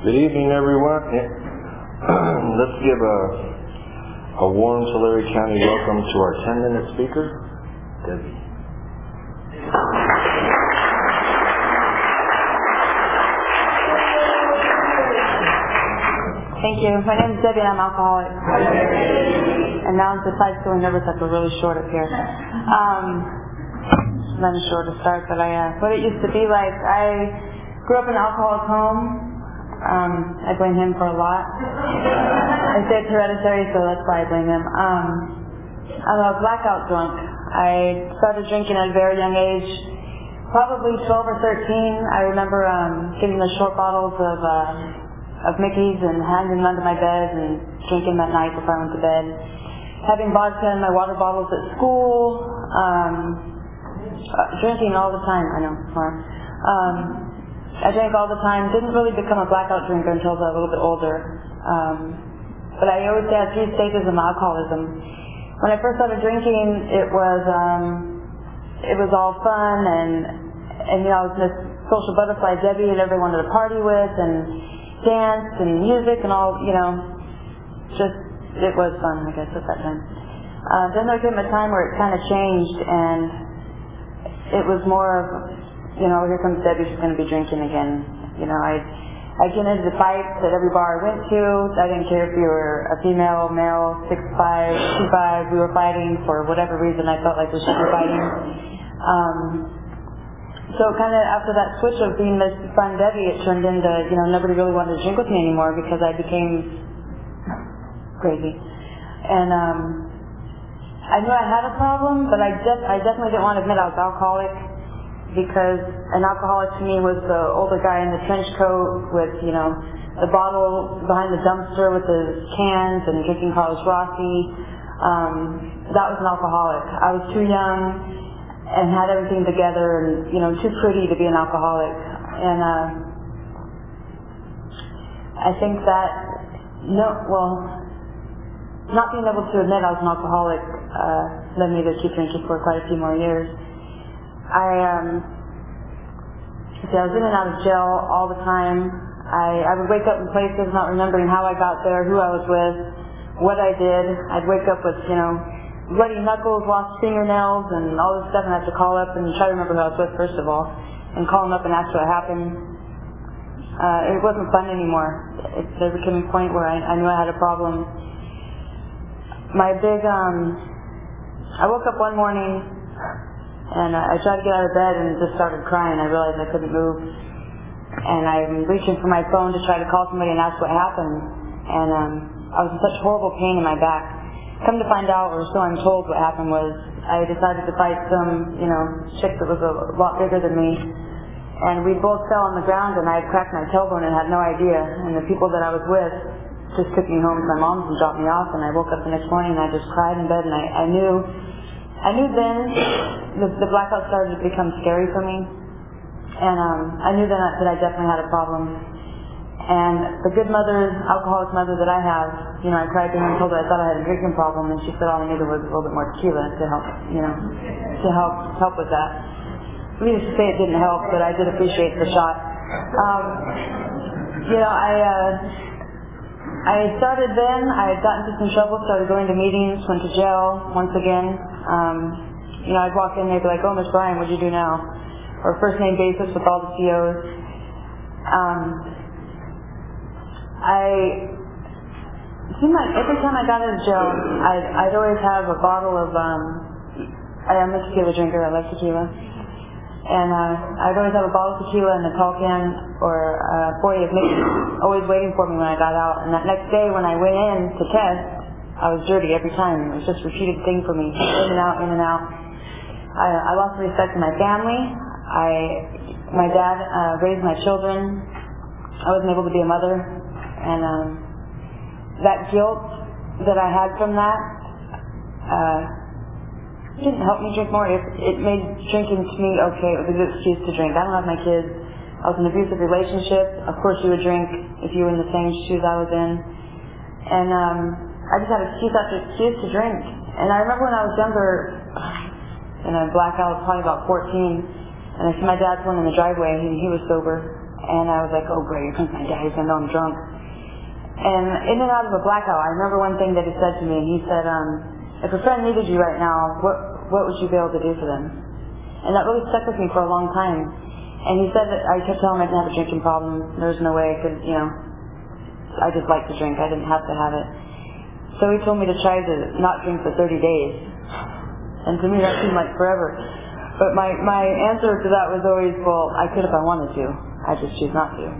Good evening, everyone. Let's give a warm Tulare County welcome to our 10-minute speaker, Debbie. Thank you. My name is Debbie and I'm alcoholic. And now I'm besides feeling nervous, I feel really short up here. Not sure to start, but what it used to be like, I grew up in an alcoholic home. I blame him for a lot. I say it's hereditary, so that's why I blame him. I'm a blackout drunk. I started drinking at a very young age, probably 12 or 13. I remember getting the short bottles of Mickey's and hanging them under my bed and drinking that night before I went to bed. Having vodka in my water bottles at school. Drinking all the time, I know. I drank all the time. Didn't really become a blackout drinker until I was a little bit older. But I always had 3 stages of alcoholism. When I first started drinking, it was all fun and I was this social butterfly Debbie and everyone wanted to party with and dance and music and all, it was fun, I guess, at that time. Then there came a time where it kind of changed and it was more of, here comes Debbie, she's going to be drinking again. I'd get into the fights at every bar I went to. I didn't care if you were a female, male, 6'5", 2'5", we were fighting for whatever reason I felt like we should be fighting. So kind of after that switch of being this fun Debbie, it turned into, nobody really wanted to drink with me anymore because I became crazy. And I knew I had a problem, but I definitely didn't want to admit I was alcoholic because an alcoholic to me was the older guy in the trench coat with, the bottle behind the dumpster with the cans and drinking Carlos Rossi. That was an alcoholic. I was too young and had everything together and, too pretty to be an alcoholic. And I think that, not being able to admit I was an alcoholic led me to keep drinking for quite a few more years. I was in and out of jail all the time. I would wake up in places not remembering how I got there, who I was with, what I did. I'd wake up with, bloody knuckles, lost fingernails, and all this stuff, and I have to call up and try to remember who I was with, first of all, and call them up and ask what happened. It wasn't fun anymore. There became a point where I knew I had a problem. I woke up one morning, and I tried to get out of bed and just started crying. I realized I couldn't move, and I'm reaching for my phone to try to call somebody and ask what happened, and I was in such horrible pain in my back. Come to find out, or so I'm told, what happened was I decided to fight some, chick that was a lot bigger than me. And we both fell on the ground and I had cracked my tailbone and had no idea. And the people that I was with just took me home to my mom's and dropped me off. And I woke up the next morning and I just cried in bed and I knew then the blackout started to become scary for me. And I knew then that I definitely had a problem. And the good mother, alcoholic mother that I have, I cried to her and told her I thought I had a drinking problem, and she said all I needed was a little bit more tequila to help, to help with that. Needless to say, it didn't help, but I did appreciate the shot. I started then. I had gotten into some trouble, started going to meetings, went to jail once again. I'd walk in, they'd be like, "Oh, Miss Bryan, what'd you do now?" Or first name basis with all the COs. It seemed like every time I got out of jail, I'd always have a bottle of, I am a tequila drinker, I like tequila. And I'd always have a bottle of tequila and a tall can or 40 of Mickey always waiting for me when I got out. And that next day when I went in to test, I was dirty every time. It was just a repeated thing for me, in and out, in and out. I lost respect for my family. My dad raised my children. I wasn't able to be a mother. And that guilt that I had from that didn't help me drink more. It made drinking to me okay. It was a good excuse to drink. I don't have my kids. I was in an abusive relationship. Of course you would drink if you were in the same shoes I was in. And I just had excuse after excuse to drink. And I remember when I was younger, in a blackout, probably about 14, and I see my dad pulling in the driveway, and he was sober. And I was like, oh great, here comes my dad, he's gonna know I'm drunk. And in and out of a blackout, I remember one thing that he said to me. He said, if a friend needed you right now, what would you be able to do for them? And that really stuck with me for a long time. And he said that I kept telling him I didn't have a drinking problem. There was no way I could, I just liked to drink. I didn't have to have it. So he told me to try to not drink for 30 days. And to me that seemed like forever. But my answer to that was always, well, I could if I wanted to. I just choose not to.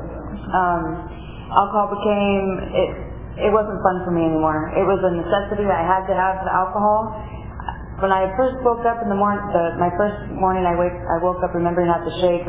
Alcohol it wasn't fun for me anymore. It was a necessity. I had to have the alcohol. When I first woke up in the morning, my first morning I woke up remembering not to shake.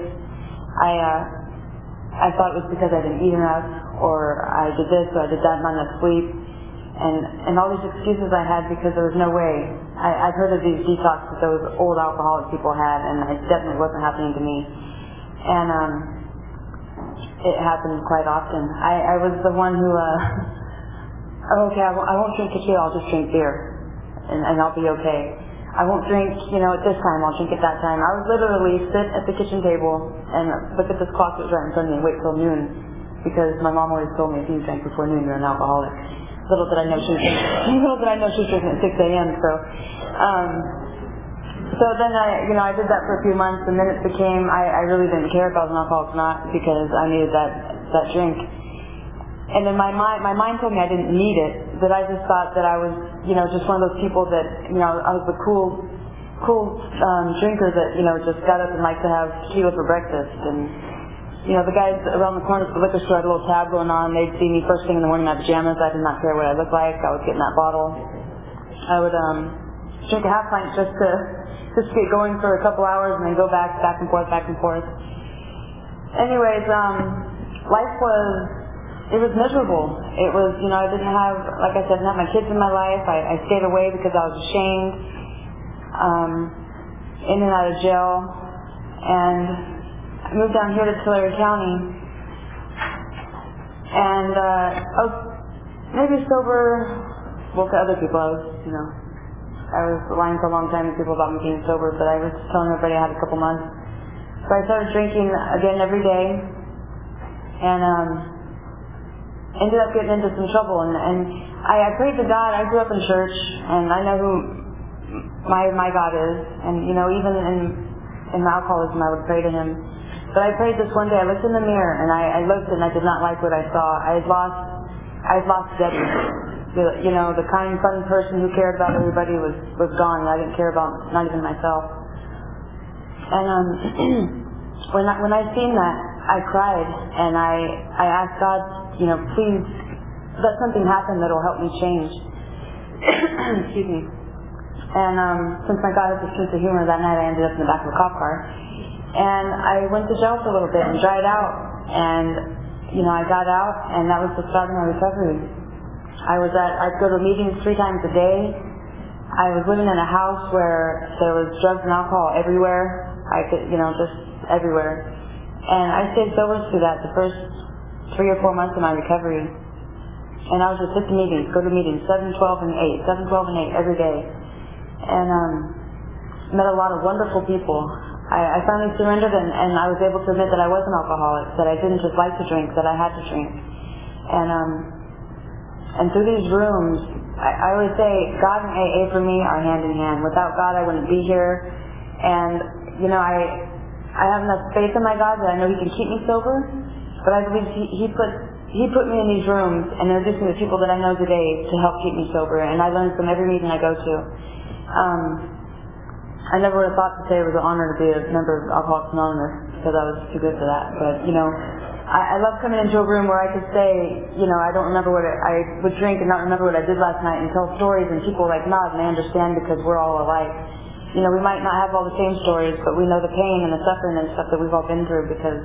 I thought it was because I didn't eat enough, or I did this, or I did that, not enough sleep, and all these excuses I had because there was no way. I've heard of these detox that those old alcoholic people had, and it definitely wasn't happening to me. And it happened quite often. I was the one who, okay, I won't drink tequila, I'll just drink beer, and I'll be okay. I won't drink, at this time, I'll drink at that time. I would literally sit at the kitchen table and look at this clock that was right in front of me and wait till noon, because my mom always told me if you drank before noon, you're an alcoholic. Little did I know she was drinking at 6 a.m., So then I did that for a few months, and then it became, I really didn't care if I was an alcoholic or not, because I needed that drink. And then my mind told me I didn't need it, that I just thought that I was, just one of those people that, I was the cool drinker that, just got up and liked to have tequila for breakfast. And, the guys around the corner at the liquor store had a little tab going on. They'd see me first thing in the morning in my pajamas. I did not care what I looked like. I would get in that bottle. I would drink a half pint just to get going for a couple hours and then go back and forth. Anyways, life was miserable. It was, I didn't have, like I said, didn't have my kids in my life. I stayed away because I was ashamed, in and out of jail, and I moved down here to Tulare County, and I was maybe sober, well, to other people, I was lying for a long time to people about me being sober, but I was telling everybody I had a couple months. So I started drinking again every day, and ended up getting into some trouble. And I prayed to God. I grew up in church, and I know who my God is. And even in my alcoholism, I would pray to Him. But I prayed this one day. I looked in the mirror, and I looked, and I did not like what I saw. I had lost Debbie. The kind, fun person who cared about everybody was gone. I didn't care about not even myself. And when I seen that, I cried, and I asked God, please let something happen that'll help me change. Excuse me. And since my God has a sense of humor, that night I ended up in the back of a cop car, and I went to jail for a little bit and dried out. And I got out, and that was the start of my recovery. I'd go to meetings 3 times a day. I was living in a house where there was drugs and alcohol everywhere. I could, just everywhere. And I stayed sober through that the first 3 or 4 months of my recovery. And I was just at the meetings, go to meetings, 7, 12, and 8 every day. And met a lot of wonderful people. I finally surrendered, and I was able to admit that I was an alcoholic, that I didn't just like to drink, that I had to drink. And through these rooms, I always say, God and AA for me are hand in hand. Without God, I wouldn't be here. And, I have enough faith in my God that I know He can keep me sober. But I believe He put me in these rooms and introduced me to people that I know today to help keep me sober. And I learn from every meeting I go to. I never would have thought to say it was an honor to be a member of Alcoholics Anonymous, because I was too good for that. But, I love coming into a room where I could say, I don't remember I would drink and not remember what I did last night, and tell stories, and people nod and they understand because we're all alike. We might not have all the same stories, but we know the pain and the suffering and stuff that we've all been through, because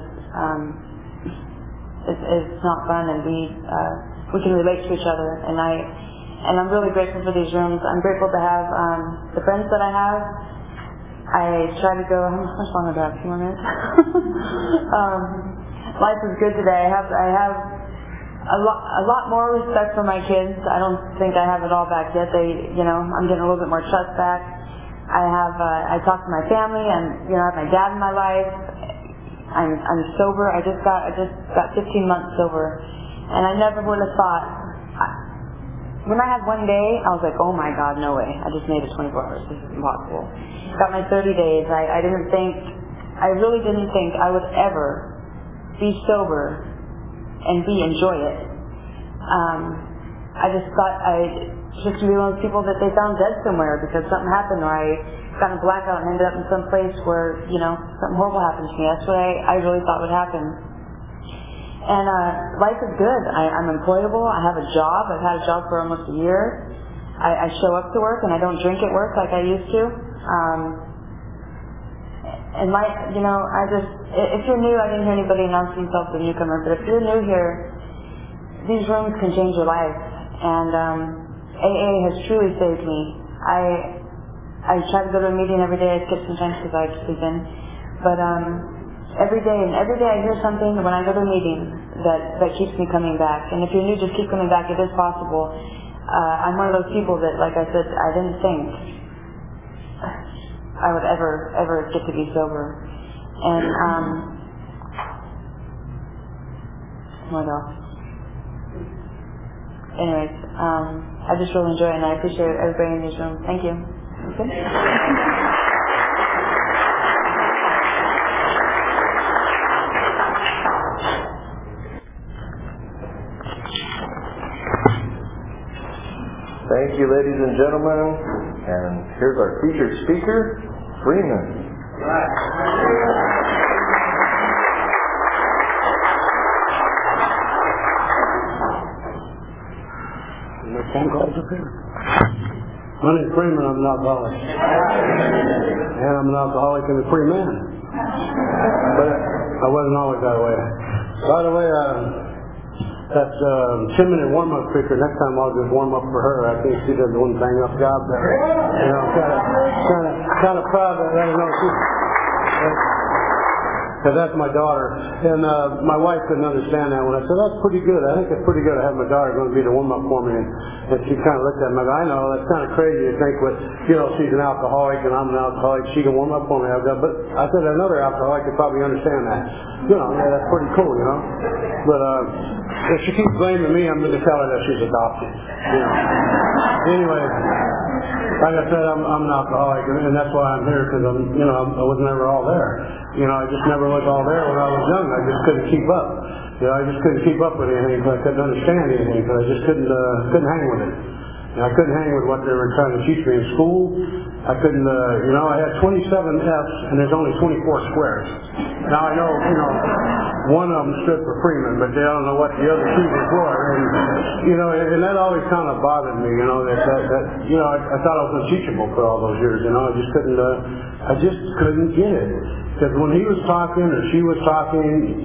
it's not fun, and we can relate to each other. And I'm really grateful for these rooms. I'm grateful to have the friends that I have. I try to go, how much longer do I have? 2 more minutes? Life is good today. I have a lot more respect for my kids. I don't think I have it all back yet. I'm getting a little bit more trust back. I talk to my family, and I have my dad in my life. I'm sober. I just got 15 months sober, and I never would have thought. When I had one day, I was like, oh my God, no way. I just made it 24 hours. This is impossible. Got my 30 days. I really didn't think I would ever be sober and enjoy it. I just thought just to be one of those people that they found dead somewhere because something happened, or I got in a blackout and ended up in some place where, something horrible happened to me. That's what I really thought would happen. And life is good. I'm employable. I have a job. I've had a job for almost a year. I show up to work and I don't drink at work like I used to. And if you're new, I didn't hear anybody announce themselves as a newcomer, but if you're new here, these rooms can change your life. And AA has truly saved me. I try to go to a meeting every day. I skip sometimes because I sleep in. But every day I hear something when I go to a meeting that keeps me coming back. And if you're new, just keep coming back. It is possible. I'm one of those people that, like I said, I didn't think I would ever get to be sober. And what else? Anyways, I just really enjoy it, and I appreciate everybody in this room. Thank you. Okay. Thank you, ladies and gentlemen. And here's our featured speaker, Freeman. Phone calls up here. My name's Freeman. I'm an alcoholic. And I'm an alcoholic and a free man. But I wasn't always that way. By the way, that 10-minute warm-up speaker, next time I'll just warm up for her. I think she does one bang-up job there. Kind of proud that I know she... Because that's my daughter. And my wife couldn't understand that when I said, that's pretty good. I think it's pretty good to have my daughter going to be the warm-up for me. And she kind of looked at me and I know, that's kind of crazy to think, she's an alcoholic and I'm an alcoholic. She can warm up for me. But I said another alcoholic could probably understand that. That's pretty cool, But if she keeps blaming me, I'm going to tell her that she's adopted. Anyway, like I said, I'm an alcoholic, and that's why I'm here, because I was never all there. I just never was all there when I was young. I just couldn't keep up. I just couldn't keep up with anything, because I couldn't understand anything, because I just couldn't hang with it. I couldn't hang with what they were trying to teach me in school. I couldn't, I had 27 F's, and there's only 24 squares. Now I know, one of them stood for Freeman, but they don't know what the other two were for. And that always kind of bothered me, I thought I was unteachable for all those years, I just couldn't get it. Because when he was talking or she was talking,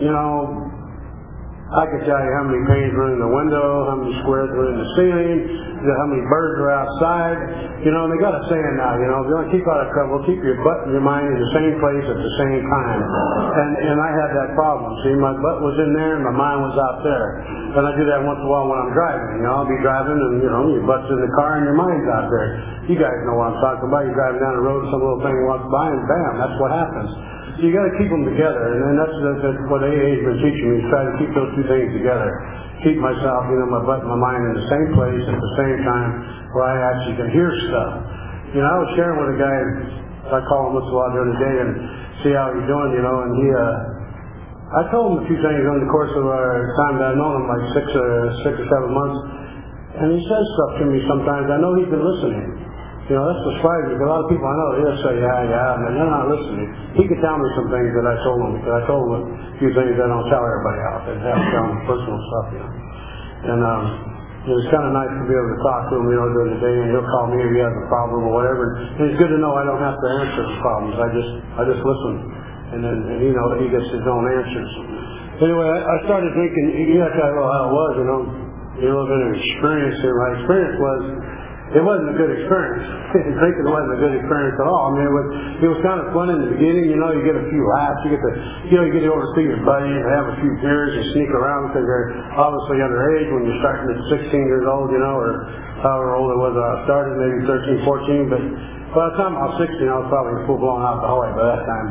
I could tell you how many panes were in the window, how many squares were in the ceiling, how many birds were outside. And they got a saying now, if you want to keep out of trouble, keep your butt and your mind in the same place at the same time. And I had that problem. See, my butt was in there and my mind was out there. And I do that once in a while when I'm driving. I'll be driving and, your butt's in the car and your mind's out there. You guys know what I'm talking about. You're driving down the road, some little thing walks by and bam, that's what happens. So you got to keep them together, and that's what AA has been teaching me, is try to keep those two things together. Keep myself, my butt and my mind in the same place at the same time where I actually can hear stuff. I was sharing with a guy, I call him once in a while during the day and see how he's doing, and he, I told him a few things over the course of our time that I've known him, like 6 or 7 months, and he says stuff to me sometimes. I know he's been listening. That's the surprising, because a lot of people I know, they'll say, yeah, and they're not listening. He could tell me some things that I told him, because I told him a few things I don't tell everybody else. I have to tell him personal stuff, And it was kind of nice to be able to talk to him, during the day, and he'll call me if he has a problem or whatever. And it's good to know I don't have to answer his problems. I just listen, and then he gets his own answers. Anyway, I started thinking, you have to know how it was, a little bit of experience here. My experience was, it wasn't a good experience. Drinking wasn't a good experience at all. It was kind of fun in the beginning. You get a few laughs. You get to oversee your buddies and have a few beers and sneak around because they're obviously underage when you're starting at 16 years old, or however old it was when I started, maybe 13, 14. But by the time I was 16, I was probably a full-blown alcoholic by that time. But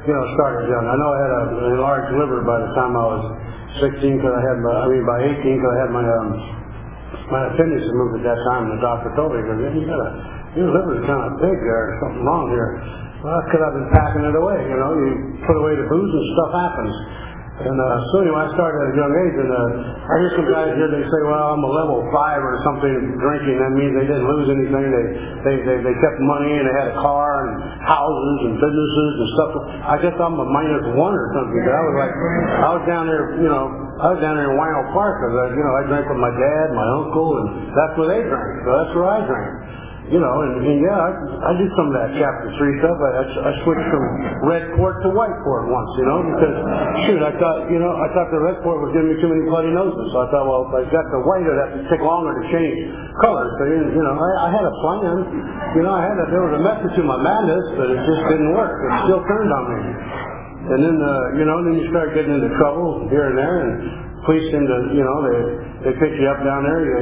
started young. I know I had an enlarged liver by the time I was 16, because by 18, because I had my appendix removed at that time, and the doctor told me, your liver's kind of big there, there's something wrong here. Well, that's because I've been packing it away, you put away the booze and stuff happens. And so anyway, I started at a young age, and I hear some guys here, they say, well, I'm a level 5 or something drinking. That means they didn't lose anything. They kept money, and they had a car and houses and businesses and stuff. I guess I'm a -1 or something. But I was down there, in Wino Park, because I drank with my dad, my uncle, and that's where they drank. So that's where I drank. I did some of that chapter 3 stuff. I switched from red port to white port once, because I thought the red port was giving me too many bloody noses. So I thought, well, if I got the white, it'd have to take longer to change colors. So I had a plan. There was a method to my madness, but it just didn't work. It still turned on me. And then then you start getting into trouble here and there, and police seem to, they pick you up down there.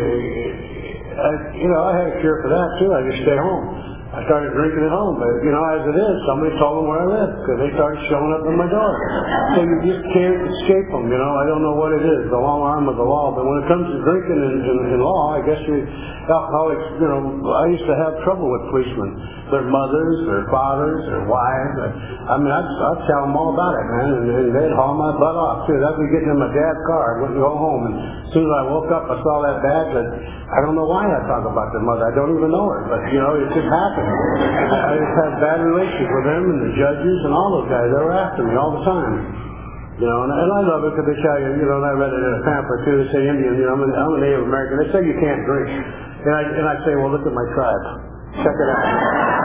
I had a cure for that too. I just stay home. I started drinking at home, but as it is, somebody told them where I lived, because they started showing up at my door. So you just can't escape them. I don't know what it is, the long arm of the law. But when it comes to drinking in law, I guess alcoholics. I used to have trouble with policemen. Their mothers, their fathers, their wives. I'd tell them all about it, man, and they'd haul my butt off too. I'd be getting in my dad's car. I wouldn't go home, and as soon as I woke up, I saw that badge. I don't know why I talk about their mother. I don't even know her, but it just happened. I just had bad relations with them and the judges and all those guys. They were after me all the time. And I love it because they tell you, and I read it in a pamphlet too. They say Indian, I'm a Native American. They say you can't drink, and I say, well, look at my tribe. Check it out.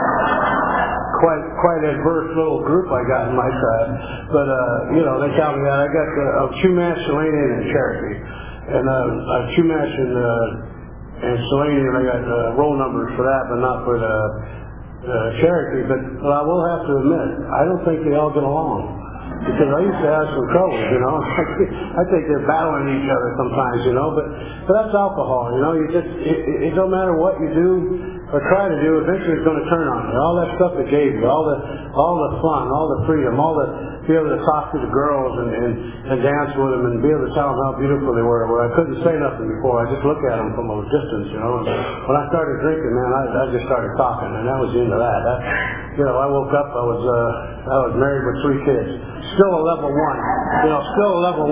Quite a diverse little group I got in my tribe. But they tell me that I got Chumash, Selenian, and Cherokee, and Chumash and Selenian. I got roll numbers for that, but not for the Cherokee. But I will have to admit, I don't think they all get along. Because I used to have some trouble, I think they're battling each other sometimes, but that's alcohol, it don't matter what you do or try to do, eventually it's going to turn on you. All that stuff it gave you, all the fun, all the freedom, all the be able to talk to the girls and dance with them and be able to tell them how beautiful they were, where I couldn't say nothing before. I just looked at them from a distance, And when I started drinking, man, I just started talking, and that was the end of that. I woke up, I was married with 3 kids. Still a level 1, still a level 1,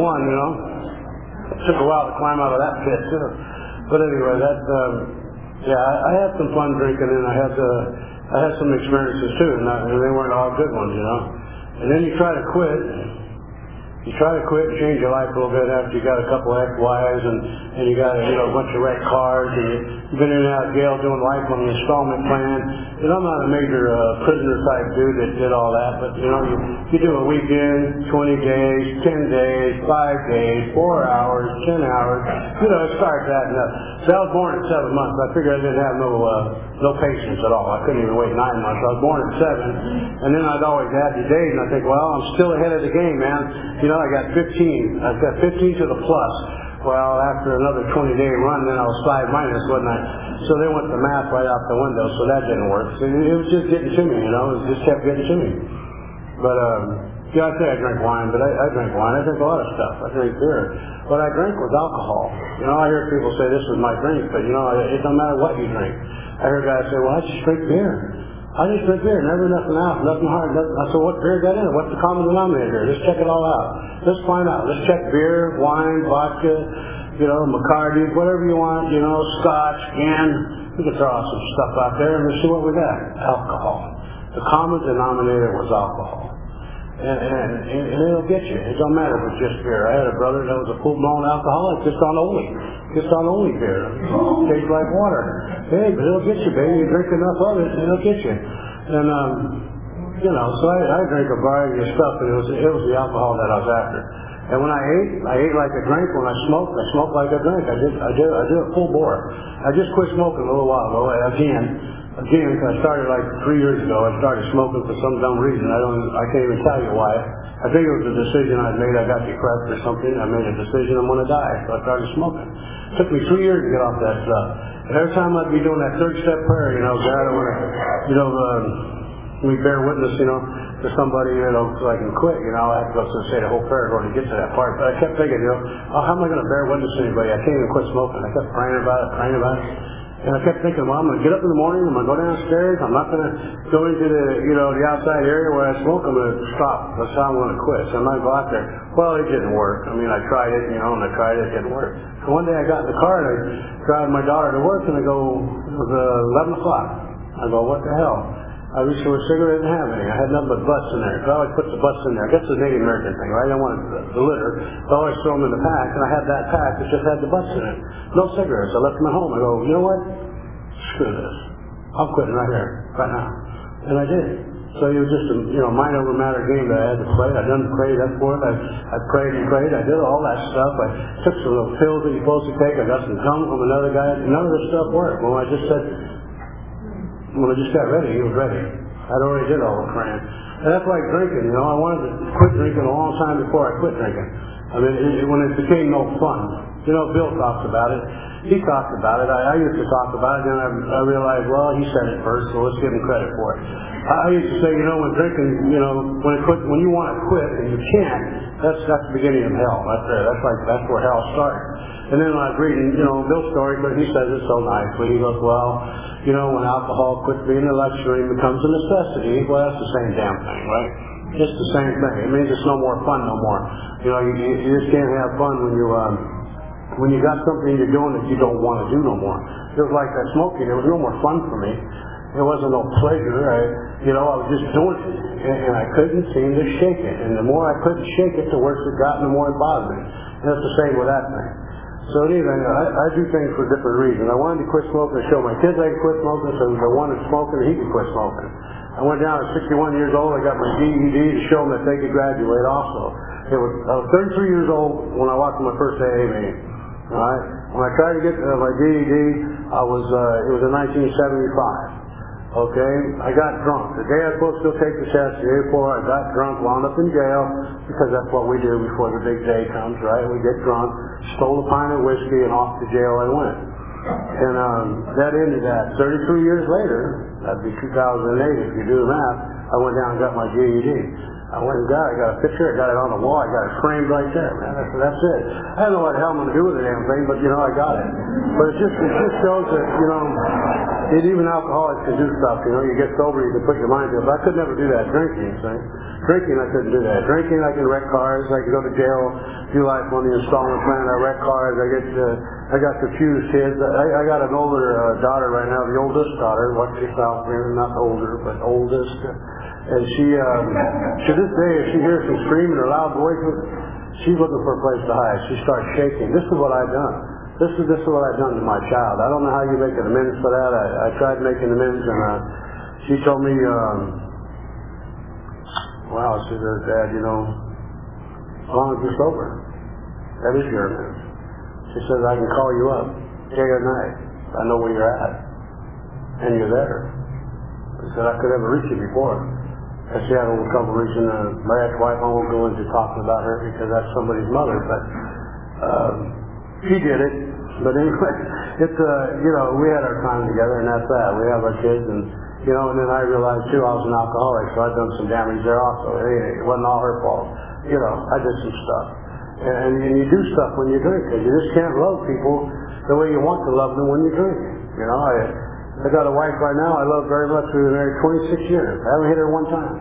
It took a while to climb out of that pit, too. But anyway, I had some fun drinking, and I had some experiences too, and they weren't all good ones, And then you try to quit. You try to quit and change your life a little bit after you got a couple ex-wives and you got a bunch of wrecked cars, and you've been in and out of jail doing life on the installment plan. I'm not a major prisoner type dude that did all that, but you do a weekend, 20 days, 10 days, 5 days, 4 hours, 10 hours. It starts adding up. So I was born at 7 months. I figured I didn't have no patience at all. I couldn't even wait 9 months. I was born at 7, and then I'd always add the days, and I think, well, I'm still ahead of the game, man. I got 15. I've got 15 to the plus. Well, after another 20-day run, then I was 5 minus, wasn't I? So they went the math right out the window, so that didn't work. So it was just getting to me, It just kept getting to me. But, I say I drink wine, but I drink wine. I drink a lot of stuff. I drink beer. What I drank was alcohol. I hear people say this is my drink, but, it don't matter what you drink. I hear guys say, well, I just drink beer. I just drink beer, never nothing else, nothing hard. I said, what beer got in it? What's the common denominator? Let's check it all out. Let's find out. Let's check beer, wine, vodka, Bacardi, whatever you want, Scotch, gin. We can throw out some stuff out there and let's see what we got. Alcohol. The common denominator was alcohol. And it'll get you. It don't matter if it's just beer. I had a brother that was a full-blown alcoholic just on only beer. Tastes like water. Hey, but it'll get you, baby. You drink enough of it, it'll get you. And so I drank a variety of stuff, and it was the alcohol that I was after. And when I ate like I drank. When I smoked like I drank. I did it full bore. I just quit smoking a little while ago. Again, because I started like 3 years ago. I started smoking for some dumb reason. I can't even tell you why. I think it was a decision I made. I got depressed or something. I made a decision I'm going to die, so I started smoking. It took me 3 years to get off that stuff. And every time I'd be doing that 3rd step prayer, God, I want to, we bear witness, to somebody, so I can quit, I have to go say the whole prayer in order to get to that part. But I kept thinking, how am I going to bear witness to anybody? I can't even quit smoking. I kept praying about it. And I kept thinking, well, I'm going to get up in the morning, I'm going to go downstairs, I'm not going to go into the outside area where I smoke, I'm going to stop. That's how I'm going to quit. So I'm not going to go out there. Well, it didn't work. I mean, I tried it, and I tried it, it didn't work. So one day I got in the car, and I drive my daughter to work, and I go, it was 11 o'clock. I go, what the hell? I reached for a cigarette, didn't have any. I had nothing but butts in there. I always put the butts in there. I guess it's a Native American thing, right? I don't want the litter. I always throw them in the pack, and I had that pack that just had the butts in it. No cigarettes. I left them at home. I go, you know what? Screw this. I'm quitting right here, right now. And I did. So it was just a mind over matter game that I had to play. I done prayed up for it. I prayed and prayed. I did all that stuff. I took some little pills that you're supposed to take. I got some gum from another guy. None of this stuff worked. When I just got ready, he was ready. I'd already did all the praying. And that's like drinking, I wanted to quit drinking a long time before I quit drinking. I mean, when it became no fun. Bill talks about it. He talked about it. I used to talk about it, and I realized, well, he said it first, so let's give him credit for it. I used to say, when drinking, when you want to quit and you can't, that's the beginning of hell. That's where hell starts. And then when I was reading, Bill's story, but he says it so nicely. He goes, well, when alcohol quits being a luxury and becomes a necessity, well, that's the same damn thing, right? It's the same thing. It means it's no more fun no more. You just can't have fun when you got something you're doing that you don't want to do no more. It was like that smoking. There was no more fun for me. There wasn't no pleasure. I was just doing it, and I couldn't seem to shake it. And the more I couldn't shake it, the worse it got, and the more it bothered me. And it's the same with that thing. So anyway, I do things for different reasons. I wanted to quit smoking to show my kids I could quit smoking, so if I wanted smoking, he could quit smoking. I went down at 61 years old. I got my GED to show them that they could graduate also. I was 33 years old when I walked to my first AA meeting. All right. When I tried to get my GED, it was in 1975. Okay, I got drunk. The day I was supposed to go take the test, the day before, I got drunk, wound up in jail, because that's what we do before the big day comes, right? We get drunk, stole a pint of whiskey, and off to jail I went. And that ended that. 33 years later, that'd be 2008 if you do the math, I went down and got my GED. I went and got a picture, I got it on the wall, I got it framed right there, man. That's it. I don't know what the hell I'm going to do with the damn thing, but I got it. But it just shows that, even alcoholics can do stuff, you get sober, you can put your mind to it. But I could never do that drinking, see? Drinking, I couldn't do that. Drinking, I can wreck cars, I can go to jail, do life on the installment plan, I wreck cars, I got confused kids. I got an older daughter right now, the oldest daughter, watch yourself, not older, but oldest. And she, to this day, if she hears some screaming or loud voices, she's looking for a place to hide. She starts shaking. This is what I've done. This is what I've done to my child. I don't know how you make an amends for that. I tried making amends, and she told me, wow, she says, Dad, as long as you're sober, that is your amends. She says, I can call you up day or night. I know where you're at. And you're there. She said, I could never reach you before. I she had a little trouble reaching my ex-wife. I won't go into talking about her because that's somebody's mother, but she did it. But anyway, it's we had our time together, and that's that. We have our kids, and and then I realized too I was an alcoholic, so I'd done some damage there also. It wasn't all her fault. I did some stuff, and you do stuff when you drink, because you just can't love people the way you want to love them when you drink. I got a wife right now I love very much. We've been married 26 years. I haven't hit her one time.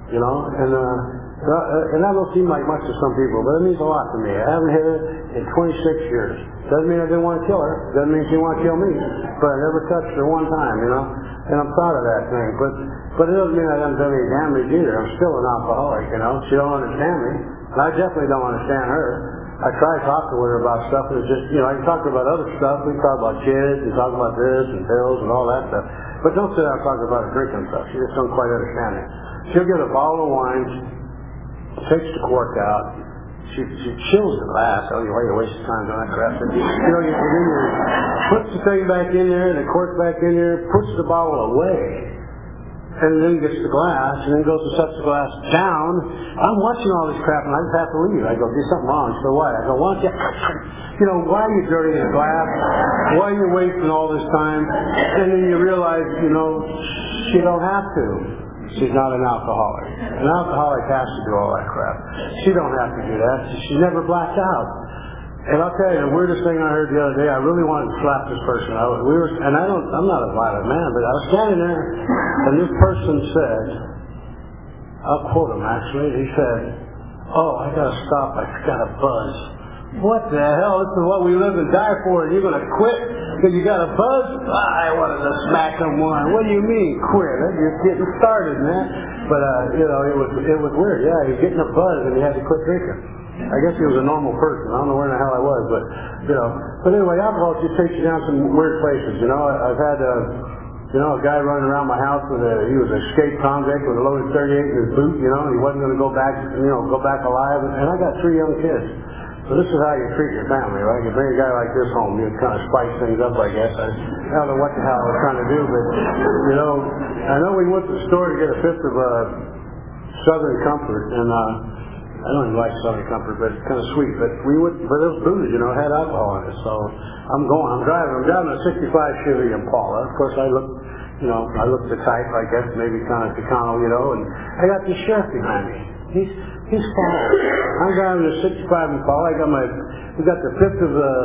And that don't seem like much to some people, but it means a lot to me. I haven't hit her in 26 years. Doesn't mean I didn't want to kill her. Doesn't mean she didn't want to kill me. But I never touched her one time, And I'm proud of that thing. But it doesn't mean I haven't done any damage either. I'm still an alcoholic, She don't understand me. And I definitely don't understand her. I try to talk to her about stuff, and it's just, I can talk about other stuff. We can talk about kids, and talk about this, and pills, and all that stuff. But don't sit there and talk about drinking stuff. She just don't quite understand it. She'll get a bottle of wine, takes the cork out, she chills the glass. Oh, why you wasting time doing that crap? And, you puts the thing back in there, the cork back in there, puts the bottle away, and then gets the glass, and then goes to set the glass down. I'm watching all this crap, and I just have to leave. I go, there's something wrong. She goes, why? I go, why don't you, why are you dirtying the glass? Why are you wasting all this time? And then you realize, she don't have to. She's not an alcoholic. An alcoholic has to do all that crap. She don't have to do that. She never blacks out. And I'll tell you, the weirdest thing I heard the other day, I really wanted to slap this person. I'm not a violent man, but I was standing there, and this person said, I'll quote him actually, he said, "Oh, I gotta stop, I got a buzz." What the hell? This is what we live and die for, and you're gonna quit because you got a buzz? I wanted to smack him one. What do you mean, quit? You're getting started, man. But, it was weird. Yeah, he was getting a buzz, and he had to quit drinking. I guess he was a normal person. I don't know where in the hell I was, but, But anyway, alcohol just takes you down some weird places. I've had, a guy running around my house he was an escaped convict with a loaded 38 in his boot, and he wasn't going to go back alive. And I got 3 young kids. So this is how you treat your family, right? You bring a guy like this home, you kind of spice things up, I guess. I don't know what the hell I was trying to do, but, I know we went to the store to get a fifth of Southern Comfort, and, I don't even like Southern Comfort, but it's kind of sweet. But it was booze, had alcohol in it. So I'm driving a 65 Chevy Impala. Of course, I look the type, I guess, maybe kind of Chicano, and I got this sheriff behind me. He's following. I'm driving a 65 Impala. We got the fifth of the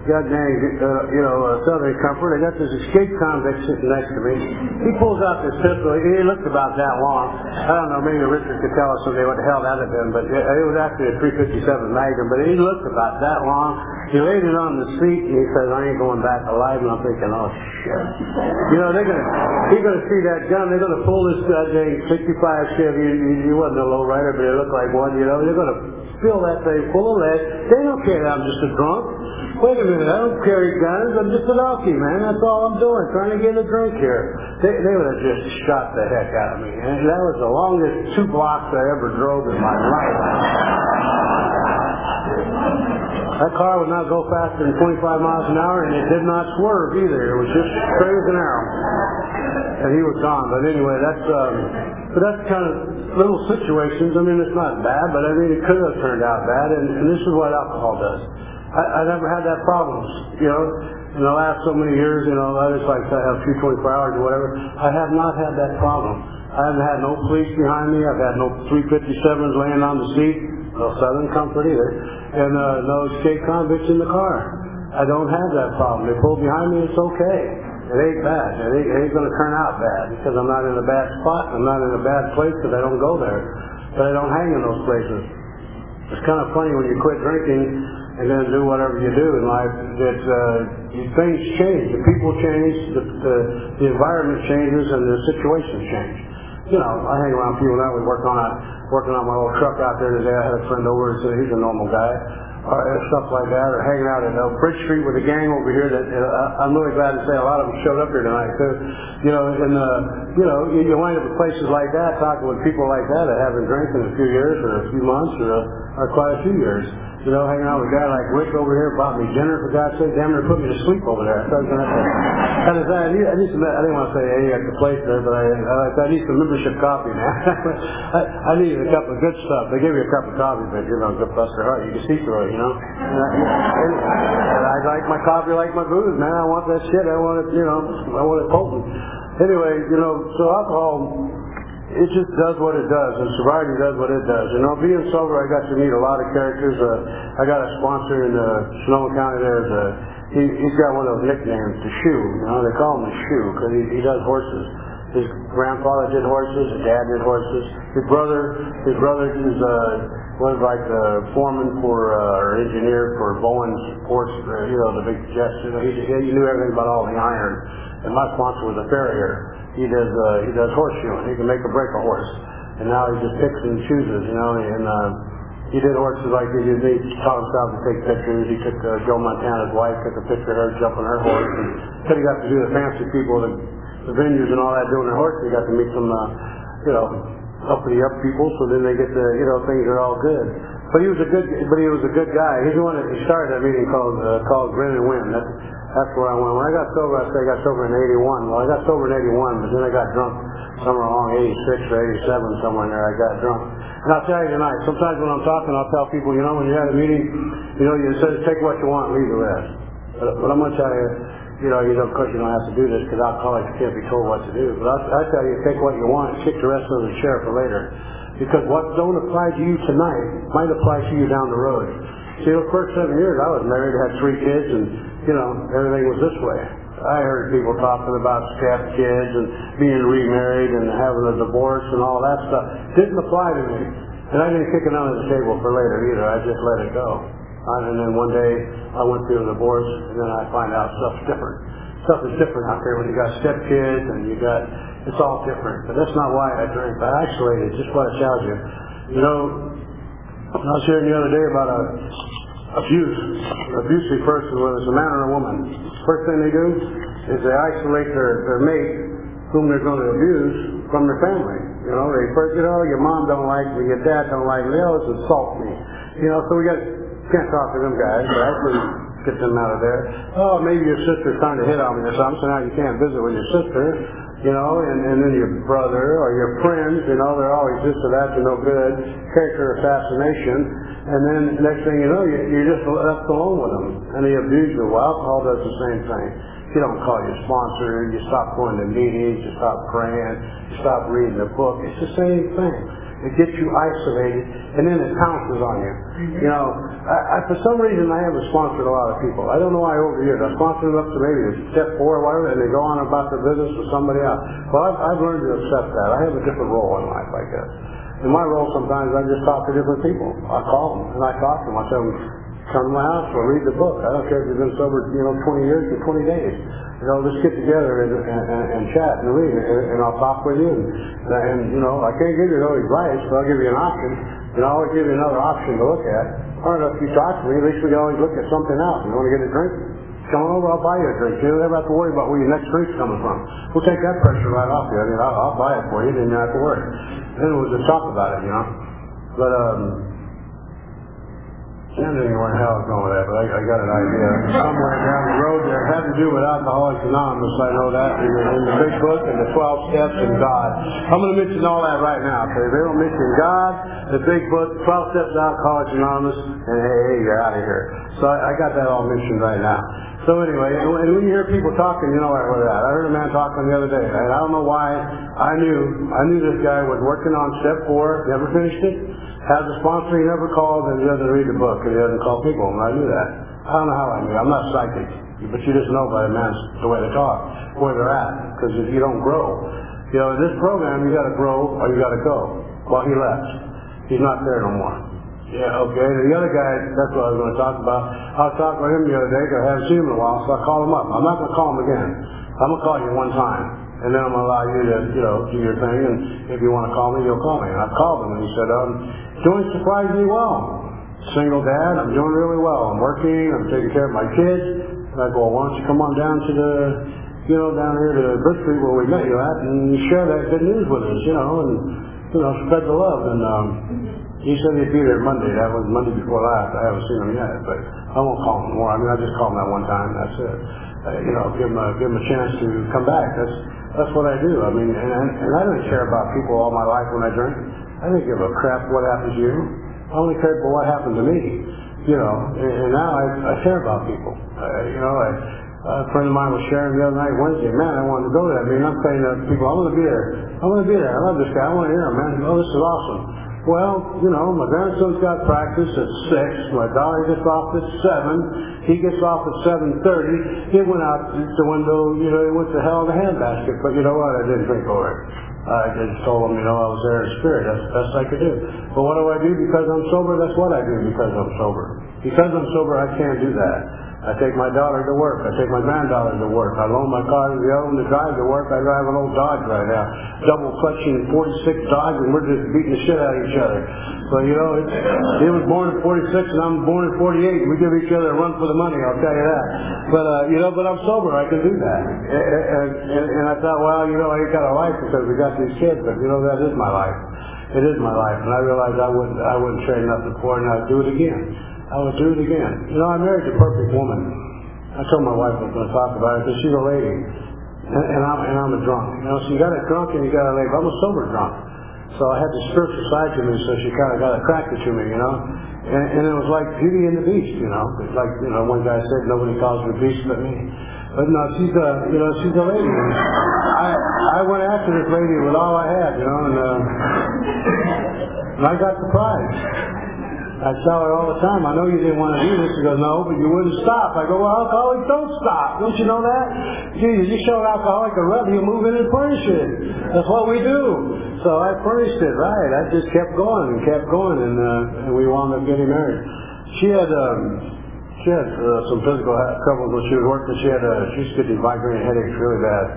Southern Comfort. I got this escaped convict sitting next to me. He pulls out this pistol. He looked about that long. I don't know, maybe Richard could tell us someday what the hell that had been, but it was actually a .357 Magnum, but he looked about that long. He laid it on the seat, and he said, "I ain't going back alive," and I'm thinking, oh, shit. He's gonna see that gun. They're gonna pull this dang 65 Chevy. He wasn't a low rider, but he looked like one, They're gonna fill that thing full of lead. They don't care that I'm just a drunk. Wait a minute, I don't carry guns. I'm just an alkie, man. That's all I'm doing, trying to get a drink here. They would have just shot the heck out of me. And that was the longest 2 blocks I ever drove in my life. That car would not go faster than 25 miles an hour, and it did not swerve either. It was just straight as an arrow. And he was gone. But anyway, that's kind of little situations. I mean, it's not bad, but I mean, it could have turned out bad. And this is what alcohol does. I never had that problem, in the last so many years, I just like to have a few 24 hours or whatever. I have not had that problem. I haven't had no police behind me. I've had no 357s laying on the seat, no Southern Comfort either, and no escaped convicts in the car. I don't have that problem. They pull behind me, it's okay. It ain't bad. It ain't going to turn out bad because I'm not in a bad spot. I'm not in a bad place because I don't go there. But I don't hang in those places. It's kind of funny when you quit drinking and then do whatever you do in life, that things change, the people change, the environment changes, and the situations change. I hang around people now. We're working on my old truck out there today. I had a friend over, so he's a normal guy, or stuff like that, or hanging out at Bridge Street with a gang over here that I'm really glad to say a lot of them showed up here tonight too. You wind up at places like that, talking with people like that haven't drank in a few years, or a few months, or quite a few years. Hanging out with a guy like Rick over here, bought me dinner, for God's sake, damn near put me to sleep over there. I thought I was going to have to, I didn't want to say hey at the place there, but I need some membership coffee, man. I needed a cup of good stuff. They give you a cup of coffee, but good buster heart. You can see through it, And I like my coffee like my booze, man. I want that shit. I want it potent. Anyway, so alcohol, it just does what it does, and sobriety does what it does. Being sober, I got to meet a lot of characters. I got a sponsor in Sonoma County there. He's got one of those nicknames, the Shoe. They call him the Shoe because he does horses. His grandfather did horses. His dad did horses. His brother was like the foreman or engineer for Bowen's Ports, the big jets. He knew everything about all the iron. And my sponsor was a farrier. He does horseshoeing. He can make or break a horse. And now he just picks and chooses, and he did horses like he taught himself to take pictures. He took Joe Montana's wife, took a picture of her jumping her horse, and then he got to do the fancy people, the venues and all that doing their horses. He got to meet some, uppity up people, so then they get to, things are all good. But he was a good guy. He's the one that started that meeting called Grin and Win. That's where I went. When I got sober, I got sober in 81. Well, I got sober in 81, but then I got drunk somewhere along 86 or 87, somewhere in there. I got drunk. And I'll tell you tonight, sometimes when I'm talking, I'll tell people, when you're at a meeting, you say, take what you want, leave the rest. But I'm going to tell you, Of course you don't have to do this because alcoholics can't be told what to do. But I tell you, take what you want and kick the rest of the chair for later. Because what don't apply to you tonight might apply to you down the road. See, the first 7 years I was married, had 3 kids, and, everything was this way. I heard people talking about stepkids and being remarried and having a divorce and all that stuff. Didn't apply to me. And I didn't kick it under the table for later either. I just let it go. And then one day I went through a divorce, and then I find out stuff's different. Stuff is different out there when you got stepkids and it's all different. But that's not why I drink. I isolated, just what it tells you. I was hearing the other day about an abusive person, whether it's a man or a woman. First thing they do is they isolate their mate, whom they're going to abuse, from their family. They first your mom don't like me, your dad don't like me, they always insult me. So can't talk to them guys, right? Get them out of there. Oh, maybe your sister's trying to hit on me or something, so now you can't visit with your sister, and then your brother or your friends, they're always this or that, you're no good, character assassination, and then next thing you know, you're just left alone with them, and they abuse you. Well, alcohol does the same thing. You don't call your sponsor, you stop going to meetings, you stop praying, you stop reading the book. It's the same thing. It gets you isolated, and then it pounces on you. For some reason, I haven't sponsored a lot of people. I don't know why over the years. I sponsored them up to maybe step 4 or whatever, and they go on about their business with somebody else. Well, I've learned to accept that. I have a different role in life, I guess. In my role, sometimes I just talk to different people. I call them, and I talk to them. I tell them, come to my house or read the book. I don't care if you've been sober, 20 years or 20 days. Let's get together and chat and read, and I'll talk with you. And I can't give you no advice, but I'll give you an option. I'll always give you another option to look at. Or if you talk to me, at least we can always look at something else. You want to get a drink? Come on over, I'll buy you a drink. You don't ever have to worry about where your next drink's coming from. We'll take that pressure right off you. I'll buy it for you, then you don't have to worry. Then we'll just talk about it, But, I don't know where the hell I was going with that, but I got an idea. Somewhere down the road there, it had to do with Alcoholics Anonymous, I know that, in the big book, and the 12 steps, and God. I'm going to mention all that right now, because if they don't mention God, the big book, 12 steps to Alcoholics Anonymous, and hey, you're out of here. So I got that all mentioned right now. So anyway, and when you hear people talking, you know where we're at. I heard a man talking the other day, and I don't know why. I knew this guy was working on step 4, never finished it. Has a sponsor, he never called, and he doesn't read the book, and he doesn't call people, and I knew that. I don't know how I knew. I'm not psychic, but you just know by the way they talk, where they're at, because if you don't grow. In this program, you got to grow, or you got to go. Well, he left. He's not there no more. Yeah, okay. The other guy, that's what I was going to talk about. I was talking with him the other day, because I haven't seen him in a while, so I called him up. I'm not going to call him again. I'm going to call you one time. And then I'm going to allow you to, do your thing, and if you want to call me, you'll call me. And I called him, and he said, doing surprisingly well. Single dad, I'm doing really well. I'm working, I'm taking care of my kids. And I go, well, why don't you come on down to down here to Brook Street where we met you at, and share that good news with us, and, spread the love. And, he said he'd be there Monday. That was Monday before last. I haven't seen him yet, but I won't call him more. I just called him that one time, that's it. Give him a chance to come back. That's what I do. And I didn't care about people all my life when I drank. I didn't give a crap what happened to you. I only cared about what happened to me. And now I care about people. A friend of mine was sharing the other night, Wednesday, man, I wanted to go to that meeting. I'm saying to people, I'm going to be there. I love this guy. I want to hear him, man. Oh, this is awesome. Well, my grandson's got practice at 6. My daughter gets off at 7. He gets off at 7:30. He went out the window, he went to hell in a handbasket. But you know what? I didn't drink over it. I just told him, I was there in spirit. That's the best I could do. But what do I do because I'm sober? That's what I do because I'm sober. Because I'm sober, I can't do that. I take my daughter to work. I take my granddaughter to work. I loan my car to the other one to drive to work. I drive an old Dodge right now. Double clutching 46 Dodge, and we're just beating the shit out of each other. So, he was born in 46 and I'm born in 48. We give each other a run for the money, I'll tell you that. But, but I'm sober. I can do that. And I thought, well, I ain't got a life because we got these kids, but, that is my life. It is my life. And I realized I wouldn't trade nothing for it, and I'd do it again. I would do it again. I married the perfect woman. I told my wife I was going to talk about it because she's a lady, and I'm a drunk. So you got a drunk and you got a lady. I'm a sober drunk, so I had the spiritual side to me. So she kind of got attracted to me, And it was like Beauty and the Beast, It's like one guy said, nobody calls me beast but me. But no, she's a lady. I went after this lady with all I had, and I got the prize. I tell her all the time, I know you didn't want to do this. She goes, no, but you wouldn't stop. I go, well, alcoholics don't stop. Don't you know that? Gee, you show an alcoholic a rub, you move in and furnish it. That's what we do. So I furnished it, right. I just kept going, and we wound up getting married. She had some physical troubles when she was working. She used to get these migraine headaches really bad.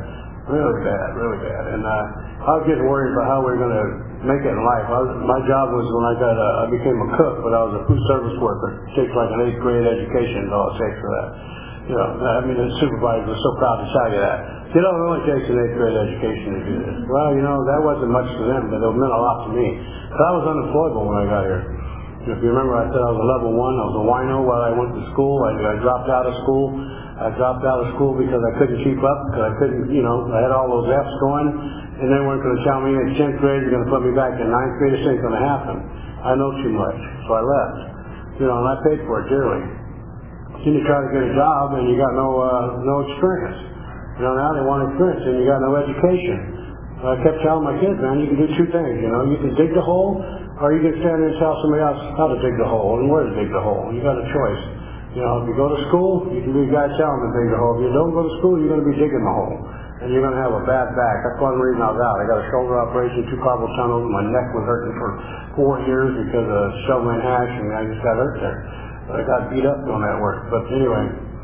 And I was getting worried about how we were going to make it in life. My job was when I became a cook, but I was a food service worker. It takes like an 8th grade education, all it takes for that. The supervisor was so proud to tell you that. It only takes an 8th grade education to do this. Well, that wasn't much to them, but it meant a lot to me. But I was unemployable when I got here. If you remember, I said I was a level 1. I was a wino while I went to school. I dropped out of school. I dropped out of school because I couldn't keep up, because I couldn't, I had all those F's going, and they weren't going to tell me in 10th grade you're going to put me back in 9th grade. This ain't going to happen. I know too much. So I left. And I paid for it dearly. Then you try to get a job and you got no experience. Now they want experience and you got no education. I kept telling my kids, man, you can do two things, you can dig the hole, or you can stand there and tell somebody else how to dig the hole and where to dig the hole. You got a choice. If you go to school, you can be a guy telling them to dig the hole. If you don't go to school, you're going to be digging the hole. And you're going to have a bad back. That's one reason I was out. I got a shoulder operation, 2 carpal tunnels, and my neck was hurting for 4 years because of shoveling hash, and I just got hurt there. But I got beat up doing that work. But anyway,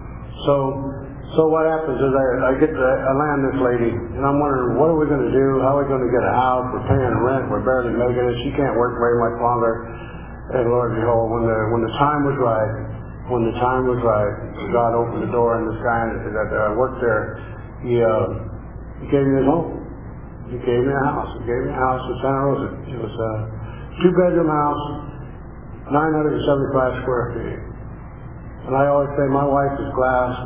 so what happens is I land this lady, and I'm wondering, what are we going to do? How are we going to get a house? We're paying rent. We're barely making it. She can't work very much longer. And Lord behold, when the time was right, God opened the door, and this guy that worked there, he gave me his home. He gave me a house. He gave me a house in Santa Rosa. It was a 2-bedroom house, 975 square feet. And I always say my wife is glass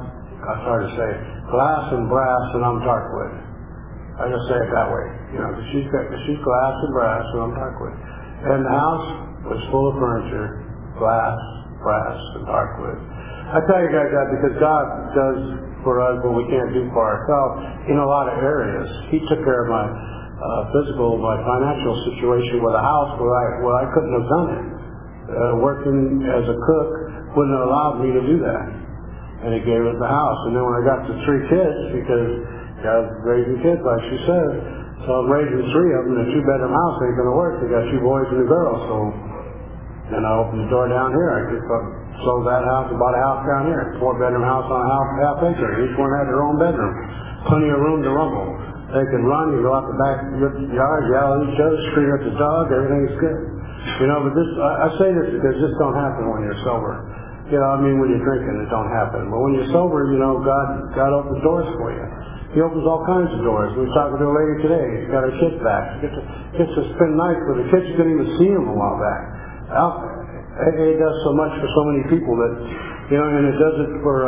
and brass, and I'm dark wood. I just say it that way, because she's glass and brass, and I'm dark wood. And the house was full of furniture, glass, brass, and dark wood. I tell you guys that because God does for us what we can't do for ourselves in a lot of areas. He took care of my my financial situation with a house where I couldn't have done it. Working as a cook wouldn't have allowed me to do that. And He gave us the house. And then when I got the 3 kids, because God's raising kids, like she said, so I'm raising 3 of them in a 2-bedroom house. Ain't going to work. They got 2 boys and a girl. So then I opened the door down here. I just sold that house and bought a house down here. 4-bedroom house on a half acre. Each one had their own bedroom. Plenty of room to rumble. They can run. You go out the back of the yard, yell at each other, scream at the dog. Everything's good. But this, I say this because this don't happen when you're sober. When you're drinking, it don't happen. But when you're sober, God opens doors for you. He opens all kinds of doors. We were talking to a lady today. She's got her kids back. She gets to spend nights with her kids. She couldn't even see them a while back. It does so much for so many people that, and it does it for,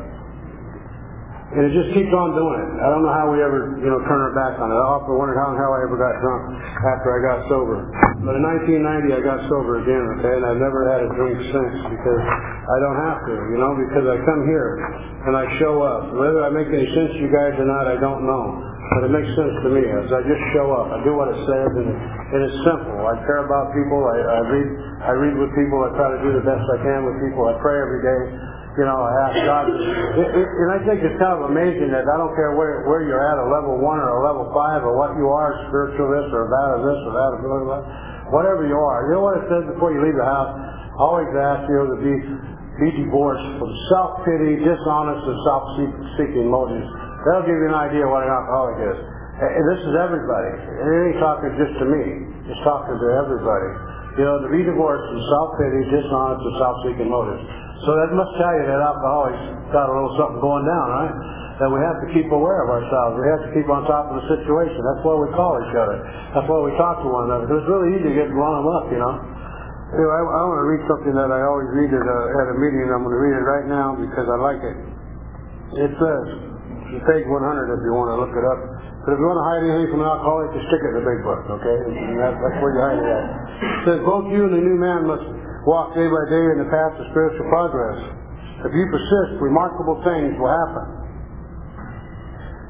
and it just keeps on doing it. I don't know how we ever, turn our back on it. I often wondered how the hell I ever got drunk after I got sober. But in 1990, I got sober again, okay, and I've never had a drink since because I don't have to, because I come here and I show up. Whether I make any sense to you guys or not, I don't know. But it makes sense to me as I just show up. I do what it says, and it's simple. I care about people. I read with people. I try to do the best I can with people. I pray every day. I ask God. And I think it's kind of amazing that I don't care where you're at, a level 1 or a level 5, or what you are, spiritual this or that or this or that or blah, blah, blah. Whatever you are. You know what it says before you leave the house? Always ask you to be divorced from self-pity, dishonest, and self-seeking motives. That'll give you an idea what an alcoholic is. And this is everybody. It ain't talking just to me. It's talking to everybody. To be divorced from self-pity, dishonest, and self-seeking motives. So that must tell you that alcoholics got a little something going down, right? That we have to keep aware of ourselves. We have to keep on top of the situation. That's why we call each other. That's why we talk to one another. Because it's really easy to get run them up, Anyway, I want to read something that I always read at a meeting, and I'm going to read it right now because I like it. It says, page 100 if you want to look it up. But if you want to hide anything from an alcoholic, just stick it in the big book, okay? And that's where you hide it at. It says, both you and the new man must walk day by day in the path of spiritual progress. If you persist, remarkable things will happen.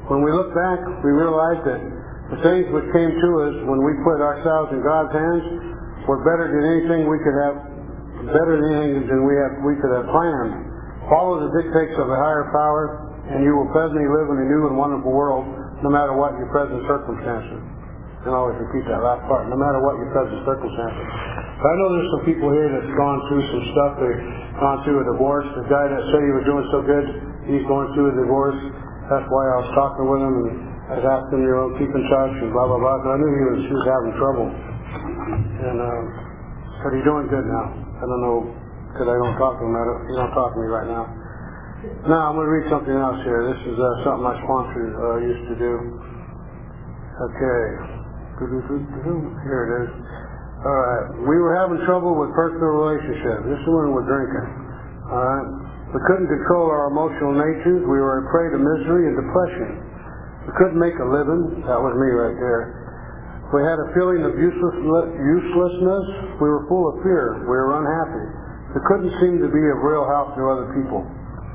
When we look back, we realize that the things which came to us when we put ourselves in God's hands were better than anything we could have, we could have planned. Follow the dictates of a higher power, and you will presently live in a new and wonderful world, no matter what your present circumstances. And I always repeat that last part, no matter what your present circumstances. But I know there's some people here that's gone through some stuff. They've gone through a divorce. The guy that said he was doing so good, he's going through a divorce. That's why I was talking with him, and I was asking him, keep in touch, and blah, blah, blah. But I knew he was having trouble. And but he's doing good now. I don't know, because I don't talk to him. He don't talk to me right now. Now, I'm going to read something else here. This is something my sponsor used to do. Okay. Here it is. All right. We were having trouble with personal relationships. This is when we're drinking. All right. We couldn't control our emotional natures. We were a prey to misery and depression. We couldn't make a living. That was me right there. We had a feeling of uselessness. We were full of fear. We were unhappy. We couldn't seem to be of real help to other people.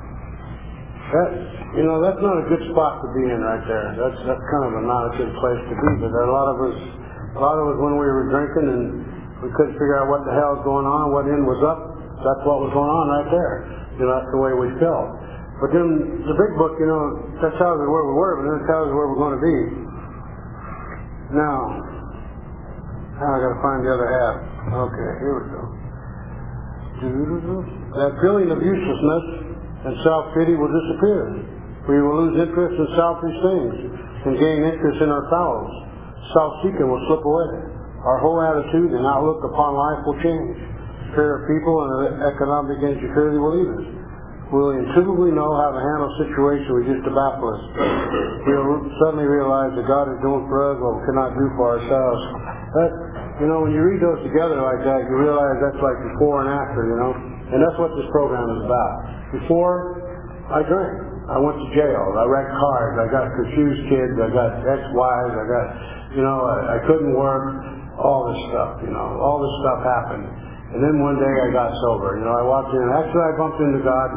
That's not a good spot to be in right there. That's kind of not a good place to be. But a lot of us when we were drinking and we couldn't figure out what the hell was going on, what end was up, that's what was going on right there. That's the way we felt. But then the big book, that tells us where we were, but then it tells us where we're going to be. Now I got to find the other half. Okay, here we go. That feeling of uselessness and self-pity will disappear. We will lose interest in selfish things and gain interest in our fellows. Self-seeking will slip away. Our whole attitude and outlook upon life will change. Fear of people and economic insecurity will leave us. We'll intuitively know how to handle situations we just to baffle us. We'll suddenly realize that God is doing for us what we cannot do for ourselves. When you read those together like that, you realize that's like before and after, And that's what this program is about. Before, I drank. I went to jail. I wrecked cars. I got confused kids. I got ex-wives. I got, I couldn't work. All this stuff, All this stuff happened. And then one day I got sober. I walked in. Actually, I bumped into God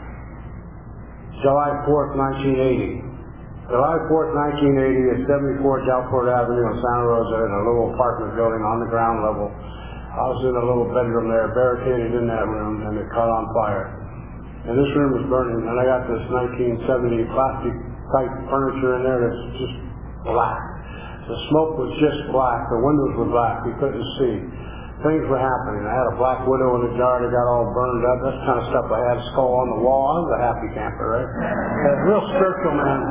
July 4th, 1980. July 4th, 1980 at 74 Delport Avenue in Santa Rosa in a little apartment building on the ground level. I was in a little bedroom there, barricaded in that room, and it caught on fire. And this room was burning, and I got this 1970 plastic type furniture in there that's just black. The smoke was just black. The windows were black. You couldn't see. Things were happening. I had a black widow in the jar that got all burned up. That's the kind of stuff I had. A skull on the wall. I was a happy camper, right? Real spiritual man.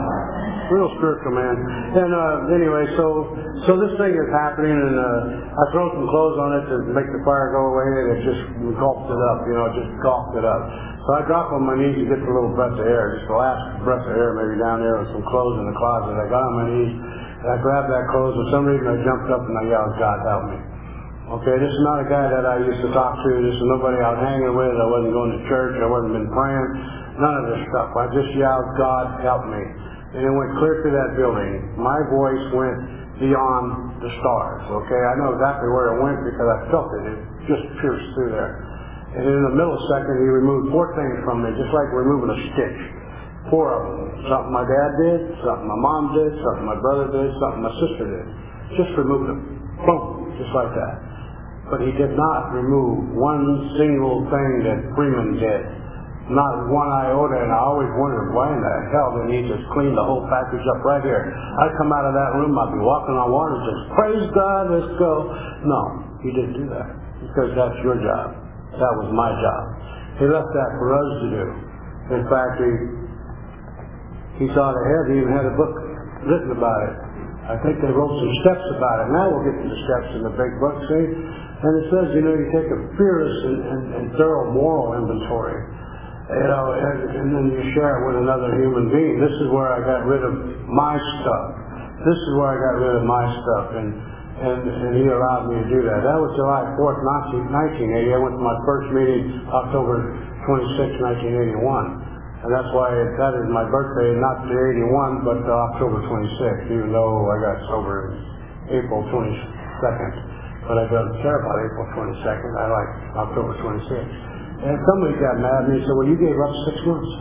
And anyway, so this thing is happening, and I throw some clothes on it to make the fire go away, and it just gulped it up. Just gulped it up. So I drop on my knees to get the little breath of air, just the last breath of air maybe down there with some clothes in the closet. I got on my knees, and I grabbed that clothes. For some reason, I jumped up and I yelled, "God help me." Okay, this is not a guy that I used to talk to. This is nobody I was hanging with. I wasn't going to church. I wasn't been praying. None of this stuff. I just yelled, "God help me." And it went clear through that building. My voice went beyond the stars. Okay, I know exactly where it went because I felt it. It just pierced through there. And in a millisecond, he removed 4 things from me, just like removing a stitch. 4 of them. Something my dad did, something my mom did, something my brother did, something my sister did. Just removed them. Boom. Just like that. But he did not remove one single thing that Freeman did. Not one iota, and I always wondered why in the hell didn't he just clean the whole package up right here? I'd come out of that room, I'd be walking on water and just, "Praise God, let's go." No, he didn't do that, because that's your job. That was my job. He left that for us to do. In fact, he thought ahead. He even had a book written about it. I think they wrote some steps about it. Now we'll get to the steps in the big book, see? And it says, you take a fearless and thorough moral inventory. And then you share it with another human being. This is where I got rid of my stuff. This is where I got rid of my stuff. And he allowed me to do that. That was July 4th, 1980. I went to my first meeting October 26, 1981. And that's why that is my birthday, not the 81, but October 26th, even though I got sober April 22nd. But I don't care about April 22nd. I like October 26th. And somebody got mad at me and said, "Well, you gave up 6 months.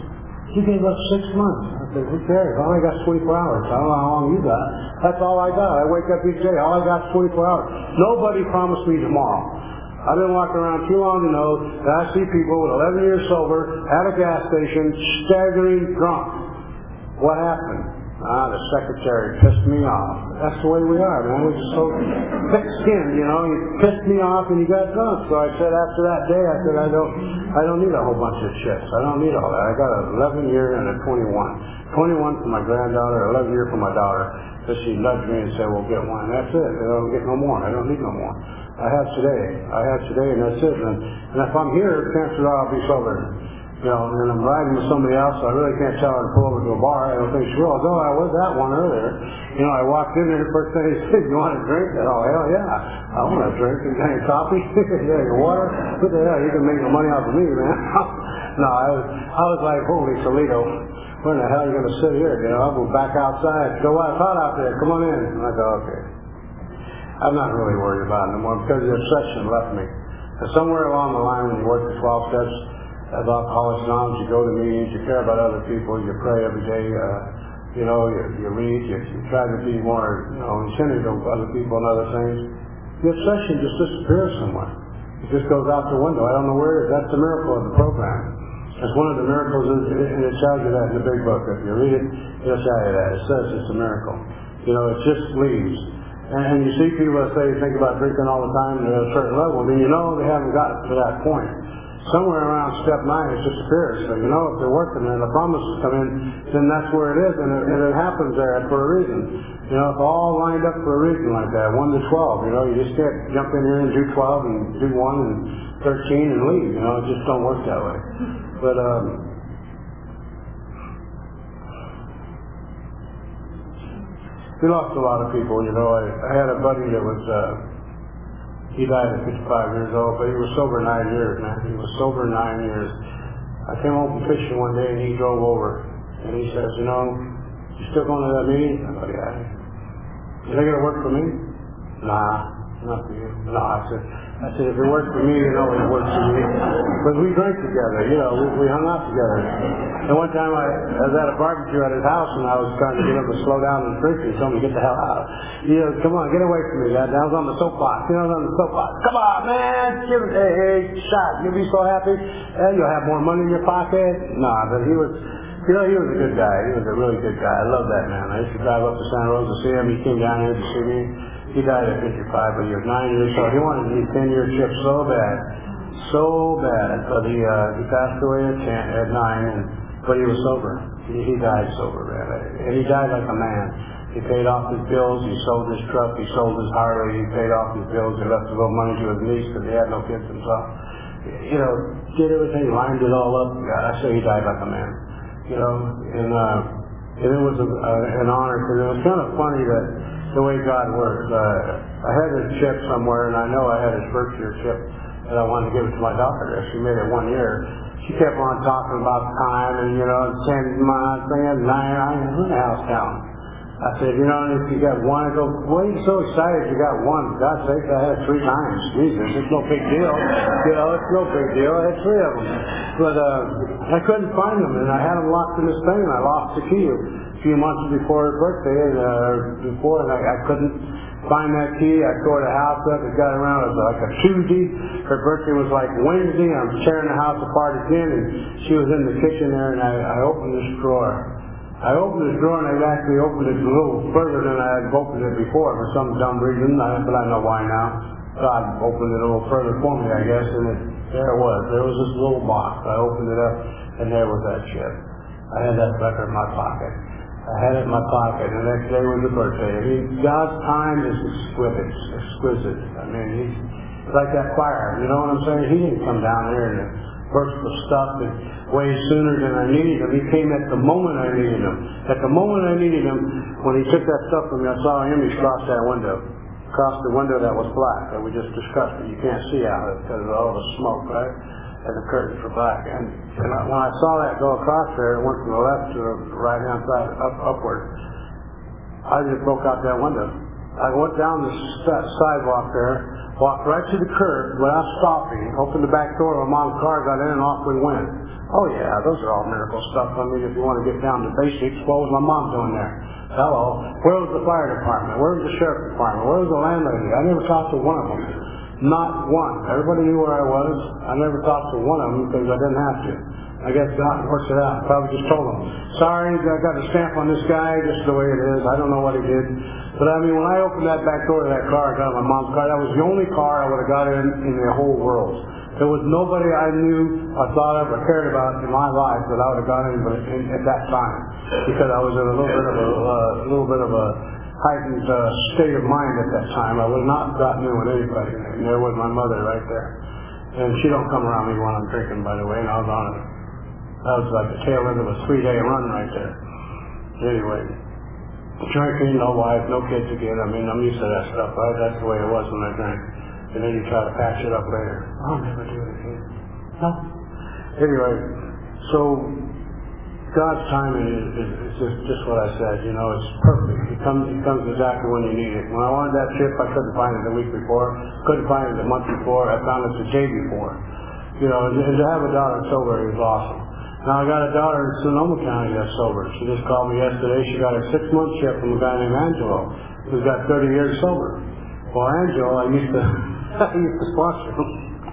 He gave us 6 months. I said, who cares? I only got 24 hours. I don't know how long you got. That's all I got. I wake up each day. All I got is 24 hours. Nobody promised me tomorrow. I've been walking around too long to know that I see people with 11 years sober at a gas station staggering drunk. What happened? The secretary pissed me off. That's the way we are, man. We're just so thick-skinned, you know. You pissed me off and you got drunk. So I said after that day, I said, I don't need a whole bunch of shit. I don't need all that. I got an 11-year and a 21. 21 for my granddaughter, 11 year for my daughter. So she nudged me and said, well, get one. That's it. I don't get no more. I don't need no more. I have today, and that's it. And if I'm here, chances are I'll be sober. You know, and I'm riding with somebody else, so I really can't tell her to pull over to a bar. I don't think she will. Oh, I was at one earlier. You know, I walked in there, the first thing he said, you want a drink? Oh, hell yeah. I want a drink. You got any coffee? Yeah, your water? What the hell? You can make no money off of me, man. No, I was like, holy Toledo. Where in the hell are you going to sit here? You know, I'll go back outside. Go, it's hot out there. Come on in. And I go, okay. I'm not really worried about it anymore because the obsession left me. And somewhere along the line when you work the 12 steps, as Alcoholics Anonymous, you go to meetings, you care about other people, you pray every day, you know, you read, you try to be more, you know, attentive to other people and other things. The obsession just disappears somewhere. It just goes out the window. I don't know where it is. That's the miracle of the program. It's one of the miracles, and it tells you that in the big book. If you read it, it'll tell you that. It says it's a miracle. You know, it just leaves. And you see people that say, think about drinking all the time at a certain level, then you know they haven't gotten to that point. Somewhere around step 9 it disappears. So you know if they're working and the promises come in, then that's where it is, and it happens there for a reason. You know, it's all lined up for a reason like that, 1 to 12. You know, you just can't jump in here and do 12 and do 1 and 13 and leave. You know, it just don't work that way. But we lost a lot of people. You know, I had a buddy that was. He died at 55 years old, but he was sober 9 years, man. He was sober 9 years. I came home from fishing one day and he drove over and he says, you know, you still going to that meeting? I go, yeah. Is that going to work for me? Nah, not for you. No, I said, if it works for me, you know it works for me. Because we drank together, you know, we hung out together. And one time I was at a barbecue at his house and I was trying to get him to slow down and drink. He told me to get the hell out. You know, come on, get away from me, God. I was on the soapbox. You know, I was on the soapbox. Come on, man. Give it, hey, shot. You'll be so happy. You'll have more money in your pocket. Nah, but he was, you know, he was a good guy. He was a really good guy. I love that man. I used to drive up to Santa Rosa to see him. He came down here to see me. He died at 55, but he was 9 years old. He wanted to be 10-year chip so bad. But he passed away at 9, but he was sober. He died sober, man. And he died like a man. He paid off his bills. He sold his truck. He sold his Harley. He paid off his bills. He left a little money to his niece because he had no kids himself. You know, did everything, lined it all up. God, I say he died like a man. You know, and it was an honor because it was kind of funny that the way God works. I had his chip somewhere, and I know I had his birthday chip, and I wanted to give it to my daughter. She made it 1 year. She kept on talking about time, and 10 months, 9, who the hell's counting? I said, you know, if you got one, I go, why are you so excited you got one? For God's sake, I had it 3 times. Jesus, it's no big deal. You know, it's no big deal. I had 3 of them. But I couldn't find them, and I had them locked in this thing, and I lost the key a few months before her birthday, and I couldn't find that key. I tore the house up. It got around. It was like a Tuesday. Her birthday was like Wednesday. I'm tearing the house apart again, and she was in the kitchen there, and I opened this drawer. I opened this drawer, and I actually opened it a little further than I had opened it before for some dumb reason, but I know why now. God opened it a little further for me, I guess, and there it was. There was this little box. I opened it up, and there was that chip. I had that record in my pocket. I had it in my pocket, and the next day was the birthday. I mean, God's time is exquisite. I mean, he's like that fire, you know what I'm saying? He didn't come down here and burst the stuff and way sooner than I needed him. He came at the moment I needed him. At the moment I needed him, when he took that stuff from me, I saw him, he crossed that window. Crossed the window that was black, that we just discussed, but you can't see out of it because of all the smoke, right? And the curtains were black. And when I saw that go across there, it went from the left to the right-hand side, upward. I just broke out that window. I went down the sidewalk there, walked right to the curb without stopping, opened the back door of my mom's car, got in, and off we went. Oh yeah, those are all miracle stuff. I mean, if you want to get down to basics, what was my mom doing there? Hello. Where was the fire department? Where was the sheriff's department? Where was the landlady? I never talked to one of them. Not one. Everybody knew where I was. I never talked to one of them because I didn't have to. I guess God works it out. Probably just told them, sorry, I got a stamp on this guy, just the way it is. I don't know what he did. But I mean, when I opened that back door of that car, I got my mom's car, that was the only car I would have got in the whole world. There was nobody I knew or thought of or cared about in my life that I would have gone in at that time. Because I was in a little bit of a heightened state of mind at that time. I would not got new with anybody. And there was my mother right there. And she don't come around me when I'm drinking, by the way, and I was on it. That was like the tail end of a 3-day run right there. Anyway, drinking, no wife, no kids again. I mean, I'm used to that stuff, right? That's the way it was when I drank. And then you try to patch it up later. I'll never do it again. No. Anyway, so God's timing is just what I said. You know, it's perfect. It comes exactly when you need it. When I wanted that chip, I couldn't find it the week before. Couldn't find it the month before. I found it the day before. You know, and to have a daughter sober is awesome. Now I got a daughter in Sonoma County that's sober. She just called me yesterday. She got a 6-month chip from a guy named Angelo, who's got 30 years sober. Well, Angelo, I used to sponsor him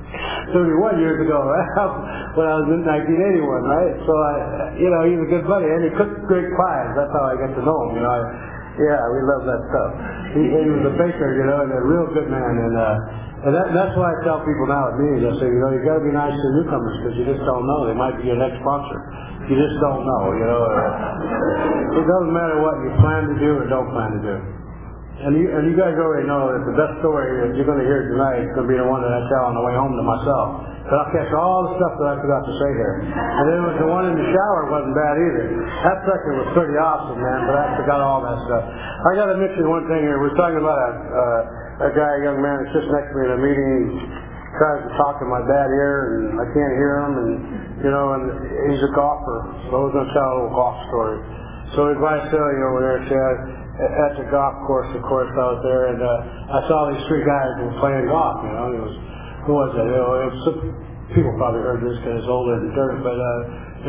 31 years ago, right? When I was in 1981, right? So he's a good buddy, and he cooked great pies. That's how I got to know him. You know, we love that stuff. He was a baker, you know, and a real good man, and that's why I tell people now at meetings, I say, you know, you got to be nice to newcomers because you just don't know. They might be your next sponsor. You just don't know, you know. It doesn't matter what you plan to do or don't plan to do. And you guys already know that the best story that you're going to hear tonight is going to be the one that I tell on the way home to myself. But I'll catch all the stuff that I forgot to say here. And then the one in the shower wasn't bad either. That second was pretty awesome, man, but I forgot all that stuff. I got to mention one thing here. We're talking about a guy, a young man that sits next to me in a meeting. He tries to talk in my bad ear, and I can't hear him, and he's a golfer. So I was going to tell a little golf story. So his wife Celia over there said, at the golf course, of course, out there, and I saw these 3 guys who were playing golf, you know. Who was it? People probably heard this because it's older than dirt, but it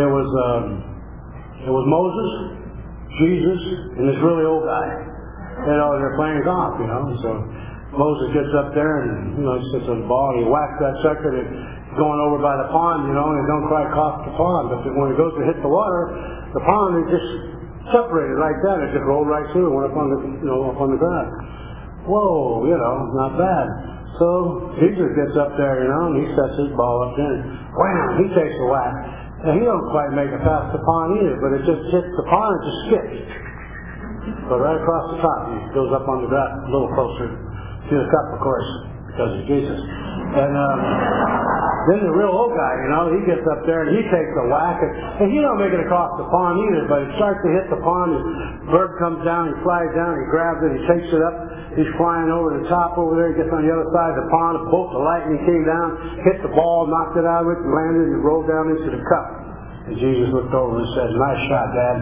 was Moses, Jesus, and this really old guy. You know, they're playing golf, you know. So Moses gets up there and, he sits on the ball and he whacks that sucker that's going over by the pond, you know, and it don't quite cross the pond. But when it goes to hit the water, the pond is just separated like that. It just rolled right through and went up on the ground. Whoa, not bad. So Jesus gets up there, and he sets his ball up there, and wham, he takes a whack. And he don't quite make it past the pond either, but it just hits the pond and just skips. But right across the top, he goes up on the ground a little closer to the cup, of course, because of Jesus. And then the real old guy, he gets up there and he takes a whack, and he don't make it across the pond either, but it starts to hit the pond, and the bird comes down, he flies down, he grabs it, he takes it up, he's flying over the top over there, he gets on the other side of the pond, a bolt of lightning came down, hit the ball, knocked it out of it, and landed and rolled down into the cup. And Jesus looked over and said, "Nice shot, Dad."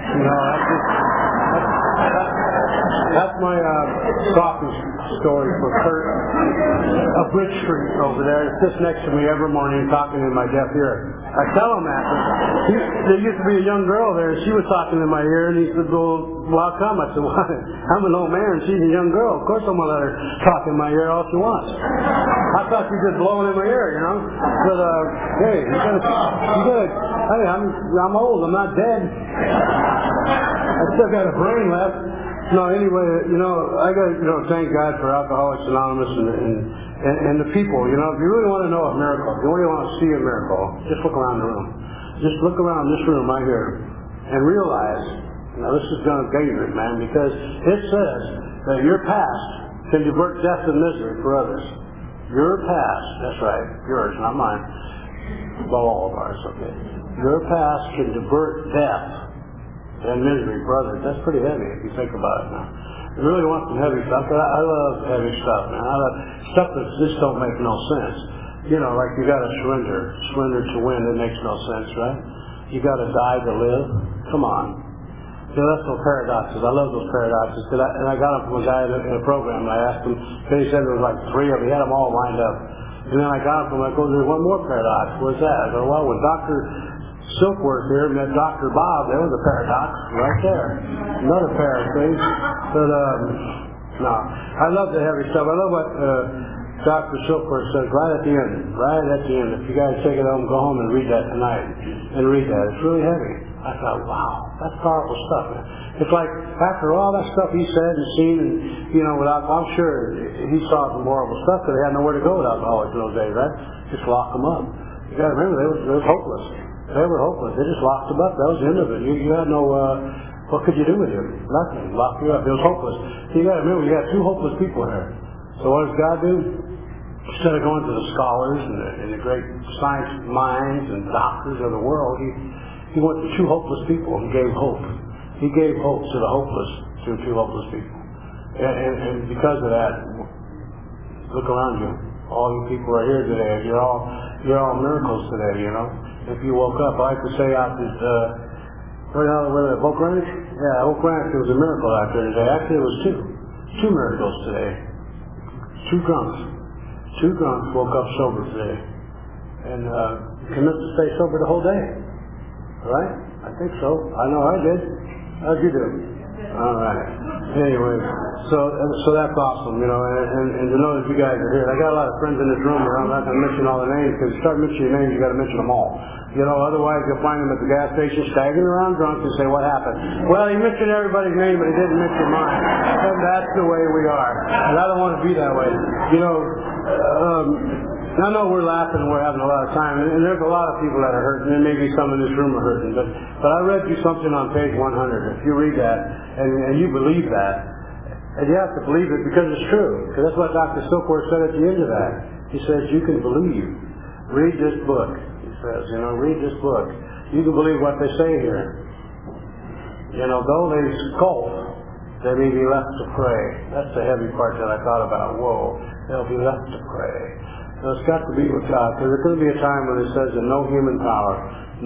That's my coffee story for Kurt of Bridge Street over there. He sits next to me every morning talking in my deaf ear. I tell him that. There used to be a young girl there, and she was talking in my ear, and he said, well, how come? I said, well, I'm an old man, she's a young girl. Of course I'm going to let her talk in my ear all she wants. I thought she was just blowing in my ear, But, hey, you gotta, hey, I'm old, I'm not dead. I still got a brain left. No, anyway, I got to, thank God for Alcoholics Anonymous and the people. If you really want to know a miracle, if you really want to see a miracle, just look around the room. Just look around this room right here and realize, this is going to dangerous, man, because it says that your past can divert death and misery for others. Your past, that's right, yours, not mine. Well, all of ours, okay. Your past can divert death and misery for others. That's pretty heavy if you think about it now. You really want some heavy stuff, but I love heavy stuff, man. I love stuff that just don't make no sense. Like you gotta surrender to win, it makes no sense, right? You gotta die to live. Come on. Celestial paradoxes. I love those paradoxes. And I got them from a guy in a program. And I asked him, he said there was like 3 of them. He had them all lined up. And then I got them from him. I go, there's one more paradox. What's that? I go, well, when Dr. Silkworth here met Dr. Bob, there was a paradox right there. Another pair of things. But, no. I love the heavy stuff. I love what Dr. Silkworth says right at the end. Right at the end. If you guys take it home, go home and read that tonight. And read that. It's really heavy. I thought, wow, that's powerful stuff, man. It's like, after all that stuff he said and seen, and, you know, I'm sure he saw some horrible stuff because they had nowhere to go with alcoholics in those days, right? Just lock them up. You gotta remember, they was hopeless. They were hopeless. They just locked them up. That was the end of it. You had no, what could you do with you? Nothing. Lock you up. It was hopeless. You gotta remember, you had 2 hopeless people here. So what does God do? Instead of going to the scholars and the great science minds and doctors of the world, he went to 2 hopeless people and gave hope. He gave hope to the hopeless, to 2 hopeless people. And because of that, look around you. All you people are here today. You're all miracles today, you know. If you woke up, I could say out this, where Oak Ranch? Yeah, Oak Ranch, there was a miracle out there today. Actually, it was 2 miracles today. 2 drunks. 2 drunks woke up sober today. And commit to stay sober the whole day. Right? I think so. I know I did. How'd you do? All right. Anyway, so that's awesome, you know, and to know that you guys are here. I got a lot of friends in this room, and I'm not going to mention all the names, because if you start mentioning names, you got to mention them all. You know, otherwise you'll find them at the gas station staggering around drunk and say, what happened? Well, he mentioned everybody's name, but he didn't mention mine. And that's the way we are. And I don't want to be that way. You know, I know we're laughing and we're having a lot of time, and there's a lot of people that are hurting, and maybe some in this room are hurting, but I read you something on page 100. If you read that, and you believe that, and you have to believe it because it's true, because that's what Dr. Silkworth said at the end of that. He says, you can believe. Read this book, he says, you know, read this book. You can believe what they say here. You know, though they scoff, they may be left to pray. That's the heavy part that I thought about. Whoa, they'll be left to pray. So it's got to be with God, because there's going to be a time when it says that no human power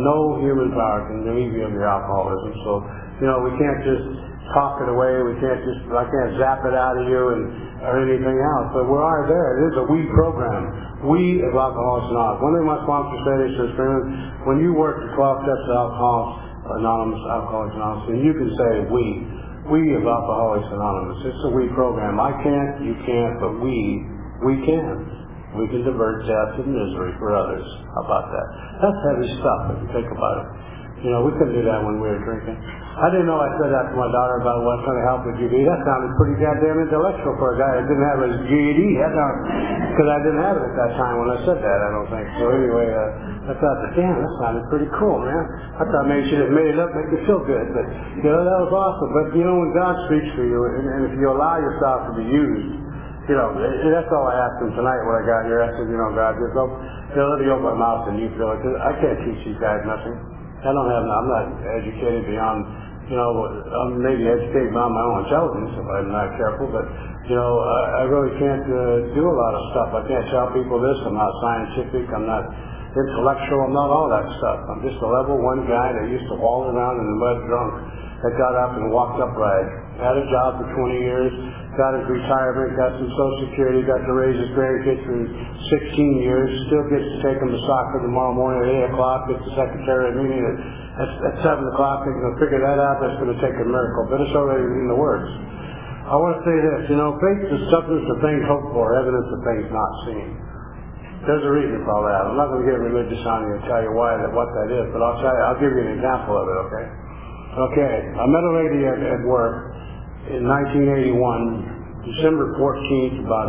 can relieve you of your alcoholism. So, you know, we can't just talk it away. I can't zap it out of you or anything else. But we are there. It is a we program. We of Alcoholics Anonymous. One thing my sponsor said, he says, when you work the 12 steps of Alcoholics Anonymous, and you can say we of Alcoholics Anonymous. It's a we program. I can't, you can't, but we can. We can divert death and misery for others. How about that? That's heavy stuff if you think about it. You know, we couldn't do that when we were drinking. I didn't know I said that to my daughter about what kind of help would you be. That sounded pretty goddamn intellectual for a guy that didn't have his GED. Because I didn't have it at that time when I said that, I don't think. So anyway, I thought, damn, that sounded pretty cool, man. I thought maybe she just made it up, make you feel good. But, you know, that was awesome. But, you know, when God speaks to you, and if you allow yourself to be used, you know, that's all I asked him tonight when I got here. I said, you know, God, just let me open my mouth and you feel it. Cause I can't teach you guys nothing. I'm not educated beyond, you know, I'm maybe educated beyond my own intelligence if I'm not careful, but, you know, I really can't do a lot of stuff. I can't tell people this. I'm not scientific. I'm not intellectual. I'm not all that stuff. I'm just a level 1 guy that used to walk around in the mud drunk, that got up and walked upright, had a job for 20 years, got his retirement, got some Social Security, got to raise his grandkids for 16 years, still gets to take them to soccer tomorrow morning at 8 o'clock, gets the secretary meeting at 7 o'clock, they're going to figure that out, that's going to take a miracle, but it's already in the works. I want to say this, you know, faith is substance of things hoped for, evidence of things not seen. There's a reason for all that. I'm not going to get religious on you and tell you what that is, but I'll give you an example of it, okay? Okay, I met a lady at work in 1981, December 14th, about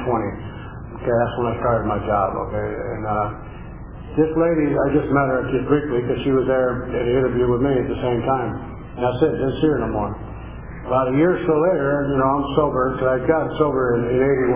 9:20. Okay, that's when I started my job, okay? And this lady, I just met her just briefly because she was there at an interview with me at the same time. And that's it, didn't see her no more. About a year or so later, you know, I'm sober, because I got sober in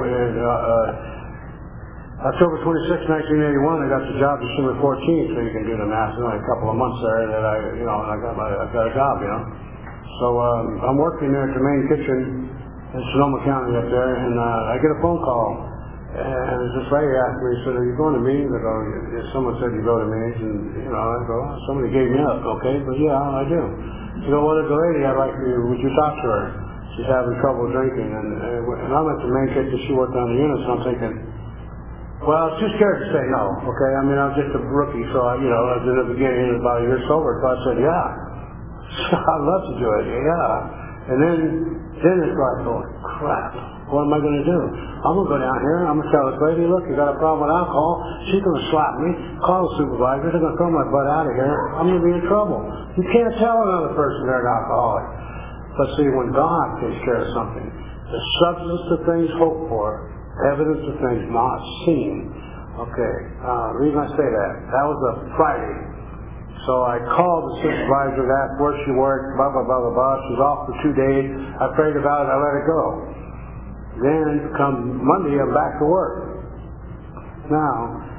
October 26, 1981, I got the job December 14th, so you can do the math. It's only a couple of months there that I got a job, you know. So I'm working there at the main kitchen in Sonoma County up there, and I get a phone call, and this lady asked me, said, are you going to meetings? I go, someone said you go to meetings, and, you know, I go, somebody gave me up, okay, but yeah, I do. She goes, well, there's a lady I'd like you, would you talk to her? She's having trouble drinking. And I'm at the main kitchen, she worked on the unit, so I'm thinking, well, I was too scared to say no, okay? I mean, I was just a rookie, so I was in the beginning, about a year sober, so I said, yeah. I'd love to do it, yeah. And then it's like, going, crap, what am I going to do? I'm going to go down here, I'm going to tell this lady, look, you got a problem with alcohol, she's going to slap me, call the supervisor, they're going to throw my butt out of here, I'm going to be in trouble. You can't tell another person they're an alcoholic. But see, when God takes care of something, the substance of things hoped for, evidence of things not seen. Okay, the reason I say that was a Friday. So I called the supervisor, asked where she worked, blah, blah, blah, blah, blah. She's off for 2 days. I prayed about it, I let it go. Then, come Monday, I'm back to work. Now,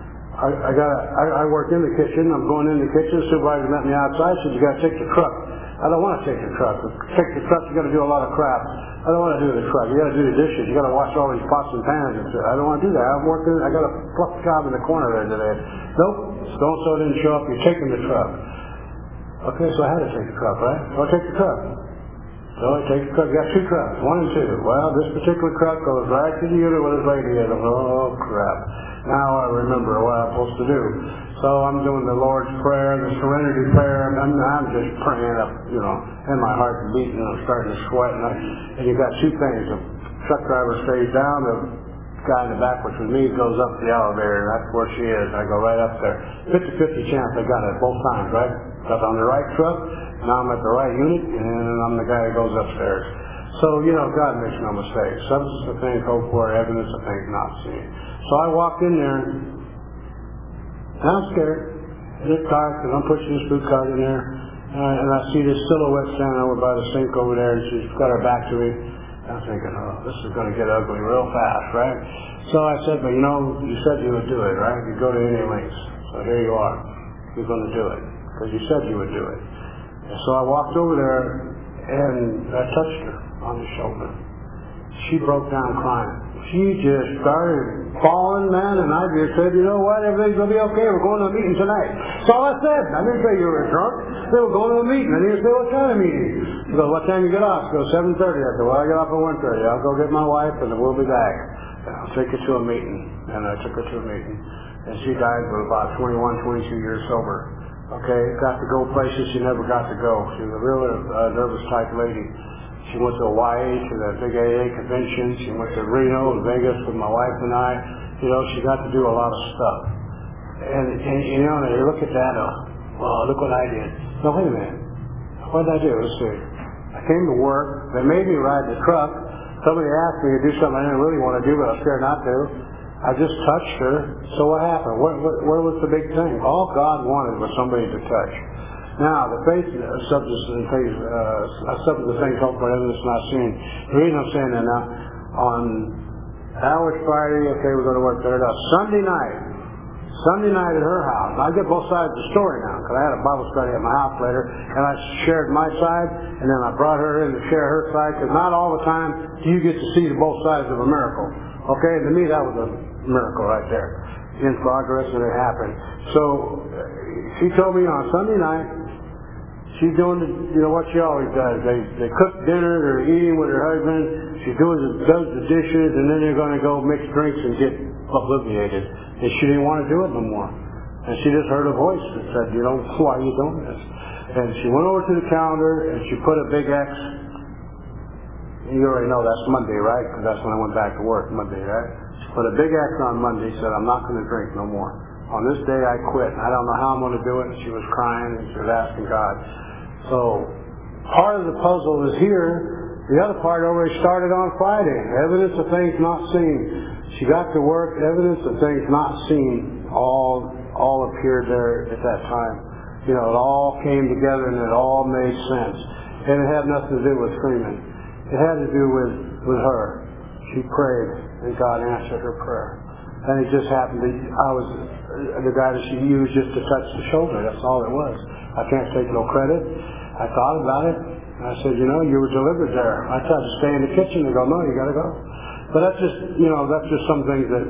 I work in the kitchen, I'm going in the kitchen, the supervisor met me outside, said, you gotta take the truck. I don't want to take the truck. Take the truck, you gotta do a lot of crap. I don't want to do the truck. You gotta do the dishes, you gotta wash all these pots and pans. I don't want to do that. I'm working, I got a fluff job in the corner there today. Nope, so-and-so didn't show up, you're taking the truck. Okay, so I had to take the truck, right? So I take the truck. So I take the truck, got 2 trucks, 1 and 2. Well, this particular truck goes right to the unit with this lady in it. Oh, crap. Now I remember what I'm supposed to do. So I'm doing the Lord's Prayer, the Serenity Prayer, and I'm just praying up, and my heart's beating, and I'm starting to sweat, and you got 2 things. The truck driver stays down, the guy in the back, which was me, goes up the elevator, and that's where she is. I go right up there. 50-50 chance I got it both times, right? Got on the right truck, now I'm at the right unit, and I'm the guy that goes upstairs. So, God makes no mistakes. Substance of things hoped for, evidence of things not seen. So I walked in there, and I'm scared, and it's dark, and I'm pushing this food cart in there, and I see this silhouette standing over by the sink over there, and she's got her back to me. I'm thinking, oh, this is going to get ugly real fast, right? So I said, but you said you would do it, right? You'd go to any lengths. So here you are. You're going to do it, because you said you would do it. And so I walked over there, and I touched her on the shoulder. She broke down crying. She just started falling, man, and I just said, you know what, everything's going to be okay. We're going to a meeting tonight. That's all I said. I didn't say you were drunk. They were going to a meeting. I didn't say what kind of meeting. She goes, what time you get off? She goes, 7:30. I said, well, I get off at 1:30. I'll go get my wife, and then we'll be back. And I'll take her to a meeting. And I took her to a meeting. And she died with about 21, 22 years sober. Okay, got to go places she never got to go. She was a real nervous type lady. She went to Hawaii to the big AA convention. She went to Reno and Vegas with my wife and I. She got to do a lot of stuff. And you look at that, well, look what I did. No, wait a minute. What did I do? Let's see. I came to work. They made me ride the truck. Somebody asked me to do something I didn't really want to do, but I was scared not to. I just touched her. So what happened? Where was the big thing? All God wanted was somebody to touch. Now, the faith substance of things hoped for, evidence not seen. The reason I'm saying that now, that was Friday, okay, we're going to work there. Now, Sunday night at her house. I get both sides of the story now, because I had a Bible study at my house later, and I shared my side, and then I brought her in to share her side, because not all the time do you get to see both sides of a miracle. Okay, to me that was a miracle right there. In progress, and it happened. So, she told me on Sunday night, she's doing what she always does. They cook dinner, they're eating with her husband, she does the dishes, and then they're going to go mix drinks and get obliviated. And she didn't want to do it no more. And she just heard a voice that said, why are you doing this? And she went over to the calendar, and she put a big X. You already know that's Monday, right? Because that's when I went back to work, Monday, right? She put a big X on Monday, said, I'm not going to drink no more. On this day I quit, and I don't know how I'm going to do it. And she was crying, and she was asking God. So, part of the puzzle is here. The other part already started on Friday. Evidence of things not seen. She got to work. Evidence of things not seen all appeared there at that time. It all came together and it all made sense. And it had nothing to do with Freeman. It had to do with her. She prayed, and God answered her prayer. And it just happened that I was the guy that she used just to touch the shoulder. That's all it was. I can't take no credit. I thought about it. I said, you were delivered there. I tried to stay in the kitchen. They go, no, you got to go. But that's just some things that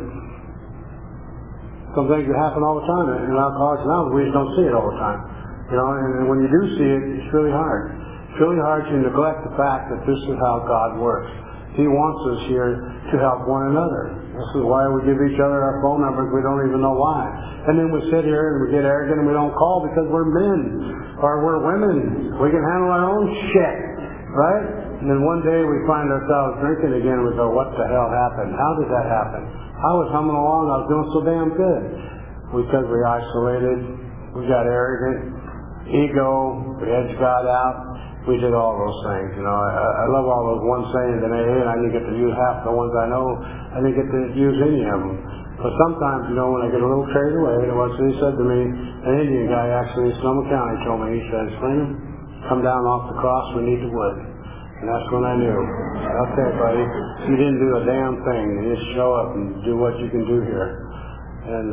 happen all the time. In Alcoholics Anonymous, we just don't see it all the time. And when you do see it, it's really hard. It's really hard to neglect the fact that this is how God works. He wants us here to help one another. This is why we give each other our phone numbers. We don't even know why. And then we sit here and we get arrogant and we don't call because we're men or we're women. We can handle our own shit, right? And then one day we find ourselves drinking again and we go, what the hell happened? How did that happen? I was humming along. I was doing so damn good. Because we isolated. We got arrogant. Ego. We edged God out. We did all those things, you know. I love all those one sayings in AA, and I didn't get to use half the ones I know. I didn't get to use any of them. But sometimes, you know, when I get a little carried away, he said to me, an Indian guy actually in Sonoma County told me, he said, Freeman, come down off the cross, we need the wood. And that's when I knew. Okay, buddy, you didn't do a damn thing. You just show up and do what you can do here. And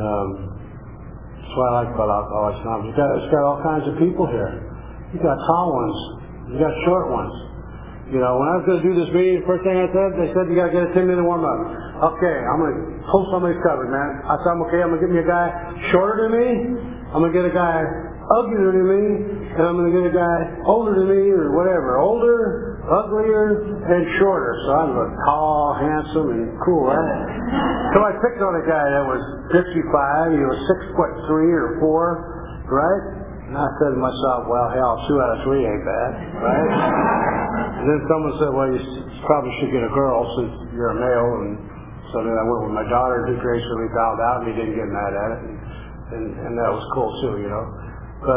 that's what I like about Alcoholics Anonymous. It's got all kinds of people here. You got tall ones. You got short ones. You know, when I was going to do this meeting, the first thing I said, they said you got to get a 10-minute warm-up. Okay, I'm going to pull somebody's covered, man. I said, okay, I'm going to get me a guy shorter than me. I'm going to get a guy uglier than me. And I'm going to get a guy older than me or whatever. Older, uglier, and shorter. So I look tall, handsome, and cool, right? So I picked on a guy that was 55. He was 6'3" or 4, right? And I said to myself, well, hell, 2 out of 3 ain't bad, right? And then someone said, well, you probably should get a girl since you're a male. And so then I went with my daughter, who gracefully bowed out, and he didn't get mad at it. And that was cool, too, you know. But,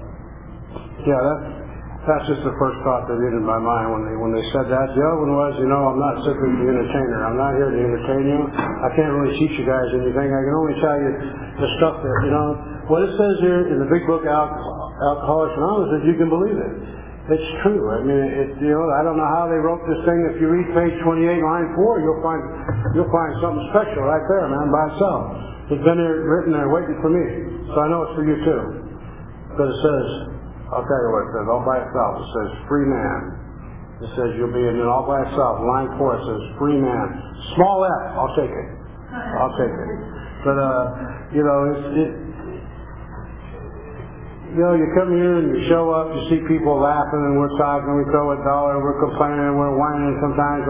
yeah, that's just the first thought that entered my mind when they said that. The other one was, you know, I'm not simply the entertainer. I'm not here to entertain you. I can't really teach you guys anything. I can only tell you the stuff that, you know, what it says here in the big book, Alcoholics Anonymous, is you can believe it. It's true. I mean, you know, I don't know how they wrote this thing. If you read page 28, line 4, you'll find something special right there, man, by itself. It's been there, written there, waiting for me. So I know it's for you too. But it says, I'll tell you what it says, all by itself. It says, free man. It says you'll be in it all by itself. Line 4, it says, free man. Small f, I'll take it. I'll take it. But, you know, you know, you come here and you show up, you see people laughing and we're talking, we throw a dollar, we're complaining, we're whining sometimes,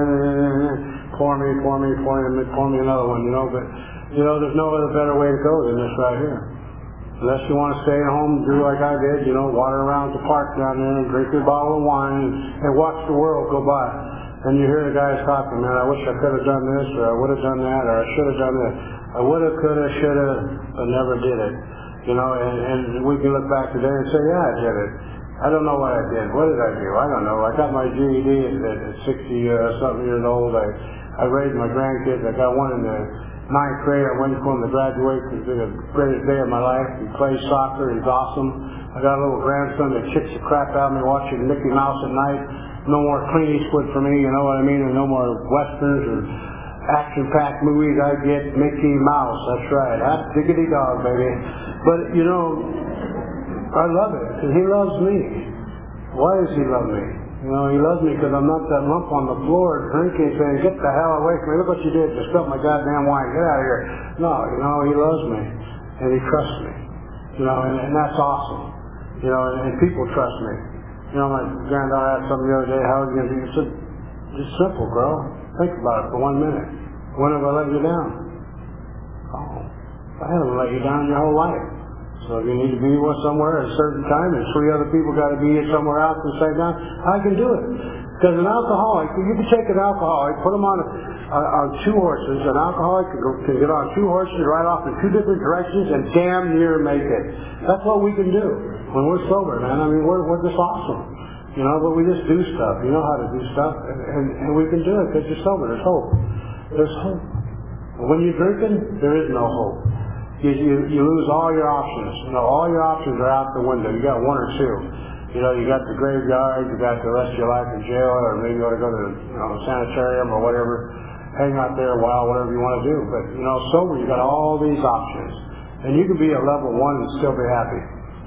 pour me another one, you know, but, you know, there's no other better way to go than this right here. Unless you want to stay at home and do like I did, you know, wander around the park down there and drink your bottle of wine and watch the world go by. And you hear the guys talking, man, I wish I could have done this, or I would have done that, or I should have done that. I would have, could have, should have, but never did it. You know, and we can look back today and say, yeah, I did it. I don't know what I did. What did I do? I don't know. I got my GED at 60-something years old. I raised my grandkids. I got one in the 9th grade. I waited for him to graduate. It's been the greatest day of my life. He plays soccer. He's awesome. I got a little grandson that kicks the crap out of me watching Mickey Mouse at night. No more Clint Eastwood for me, you know what I mean? And no more westerns or action-packed movies. I get Mickey Mouse. That's right. That's diggity dog, baby. But, you know, I love it, and he loves me. Why does he love me? You know, he loves me because I'm not that lump on the floor drinking, saying, get the hell away from me. Look what you did. You spilled my goddamn wine. Get out of here. No, you know, he loves me, and he trusts me. You know, and that's awesome. You know, and people trust me. You know, my granddaughter asked something the other day, how are you going to do? I said, it's simple, girl. Think about it for 1 minute. When have I let you down? Oh, I haven't let you down your whole life. So if you need to be with somewhere at a certain time and 3 other people got to be somewhere else at the same time, I can do it. Because an alcoholic, you can take an alcoholic, put him on 2 horses. An alcoholic can get on 2 horses, ride off in 2 different directions, and damn near make it. That's what we can do when we're sober, man. I mean, we're just awesome. You know, but we just do stuff. You know how to do stuff, and we can do it because you're sober. There's hope. There's hope. But when you're drinking, there is no hope. You lose all your options. You know, all your options are out the window. You got 1 or 2. You know, you got the graveyard, you got the rest of your life in jail, or maybe you ought to go to the sanitarium or whatever, hang out there a while, whatever you want to do. But, you know, sober, you got all these options. And you can be a level 1 and still be happy.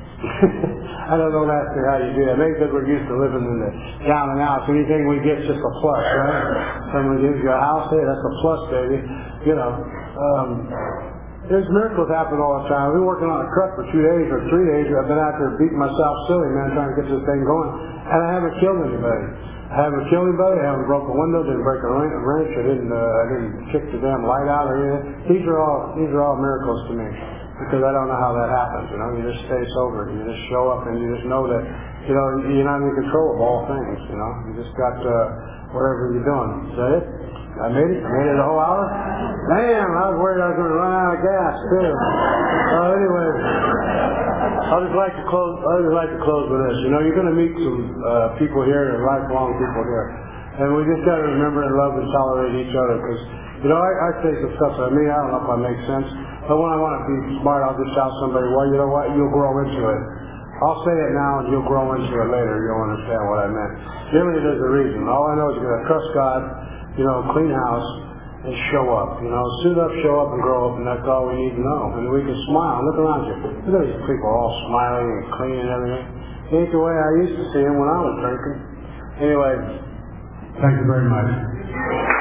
I don't know that's how you do that. Maybe because we're used to living in the down and out. So anything we get is just a plus, right? Someone gives you a house, hey, that's a plus, baby. You know, there's miracles happen all the time. I've been working on a truck for 2 days or 3 days. I've been out there beating myself silly, man, trying to get this thing going. And I haven't killed anybody. I haven't broke a window, didn't break a wrench, I didn't kick the damn light out or anything. These are all miracles to me. Because I don't know how that happens, you know. You just stay sober. You just show up and you just know that, you know, you're not in control of all things, you know. You just got whatever you're doing. Is that it? I made it? I made it a whole hour? Damn, I was worried I was going to run out of gas, too. Anyway, I'd just like to close with this. You know, you're going to meet some people here, lifelong people here. And we just got to remember and love and tolerate each other. Because, you know, I say some stuff to me, I don't know if I make sense. But when I want to be smart, I'll just tell somebody, well, you know what, you'll grow into it. I'll say it now and you'll grow into it later. You'll understand what I meant. Generally, there's a reason. All I know is you're going to trust God, you know, clean house, and show up. You know, suit up, show up, and grow up, and that's all we need to know. And we can smile. Look around you. Look at these people all smiling and clean and everything. It ain't the way I used to see them when I was drinking. Anyway, thank you very much.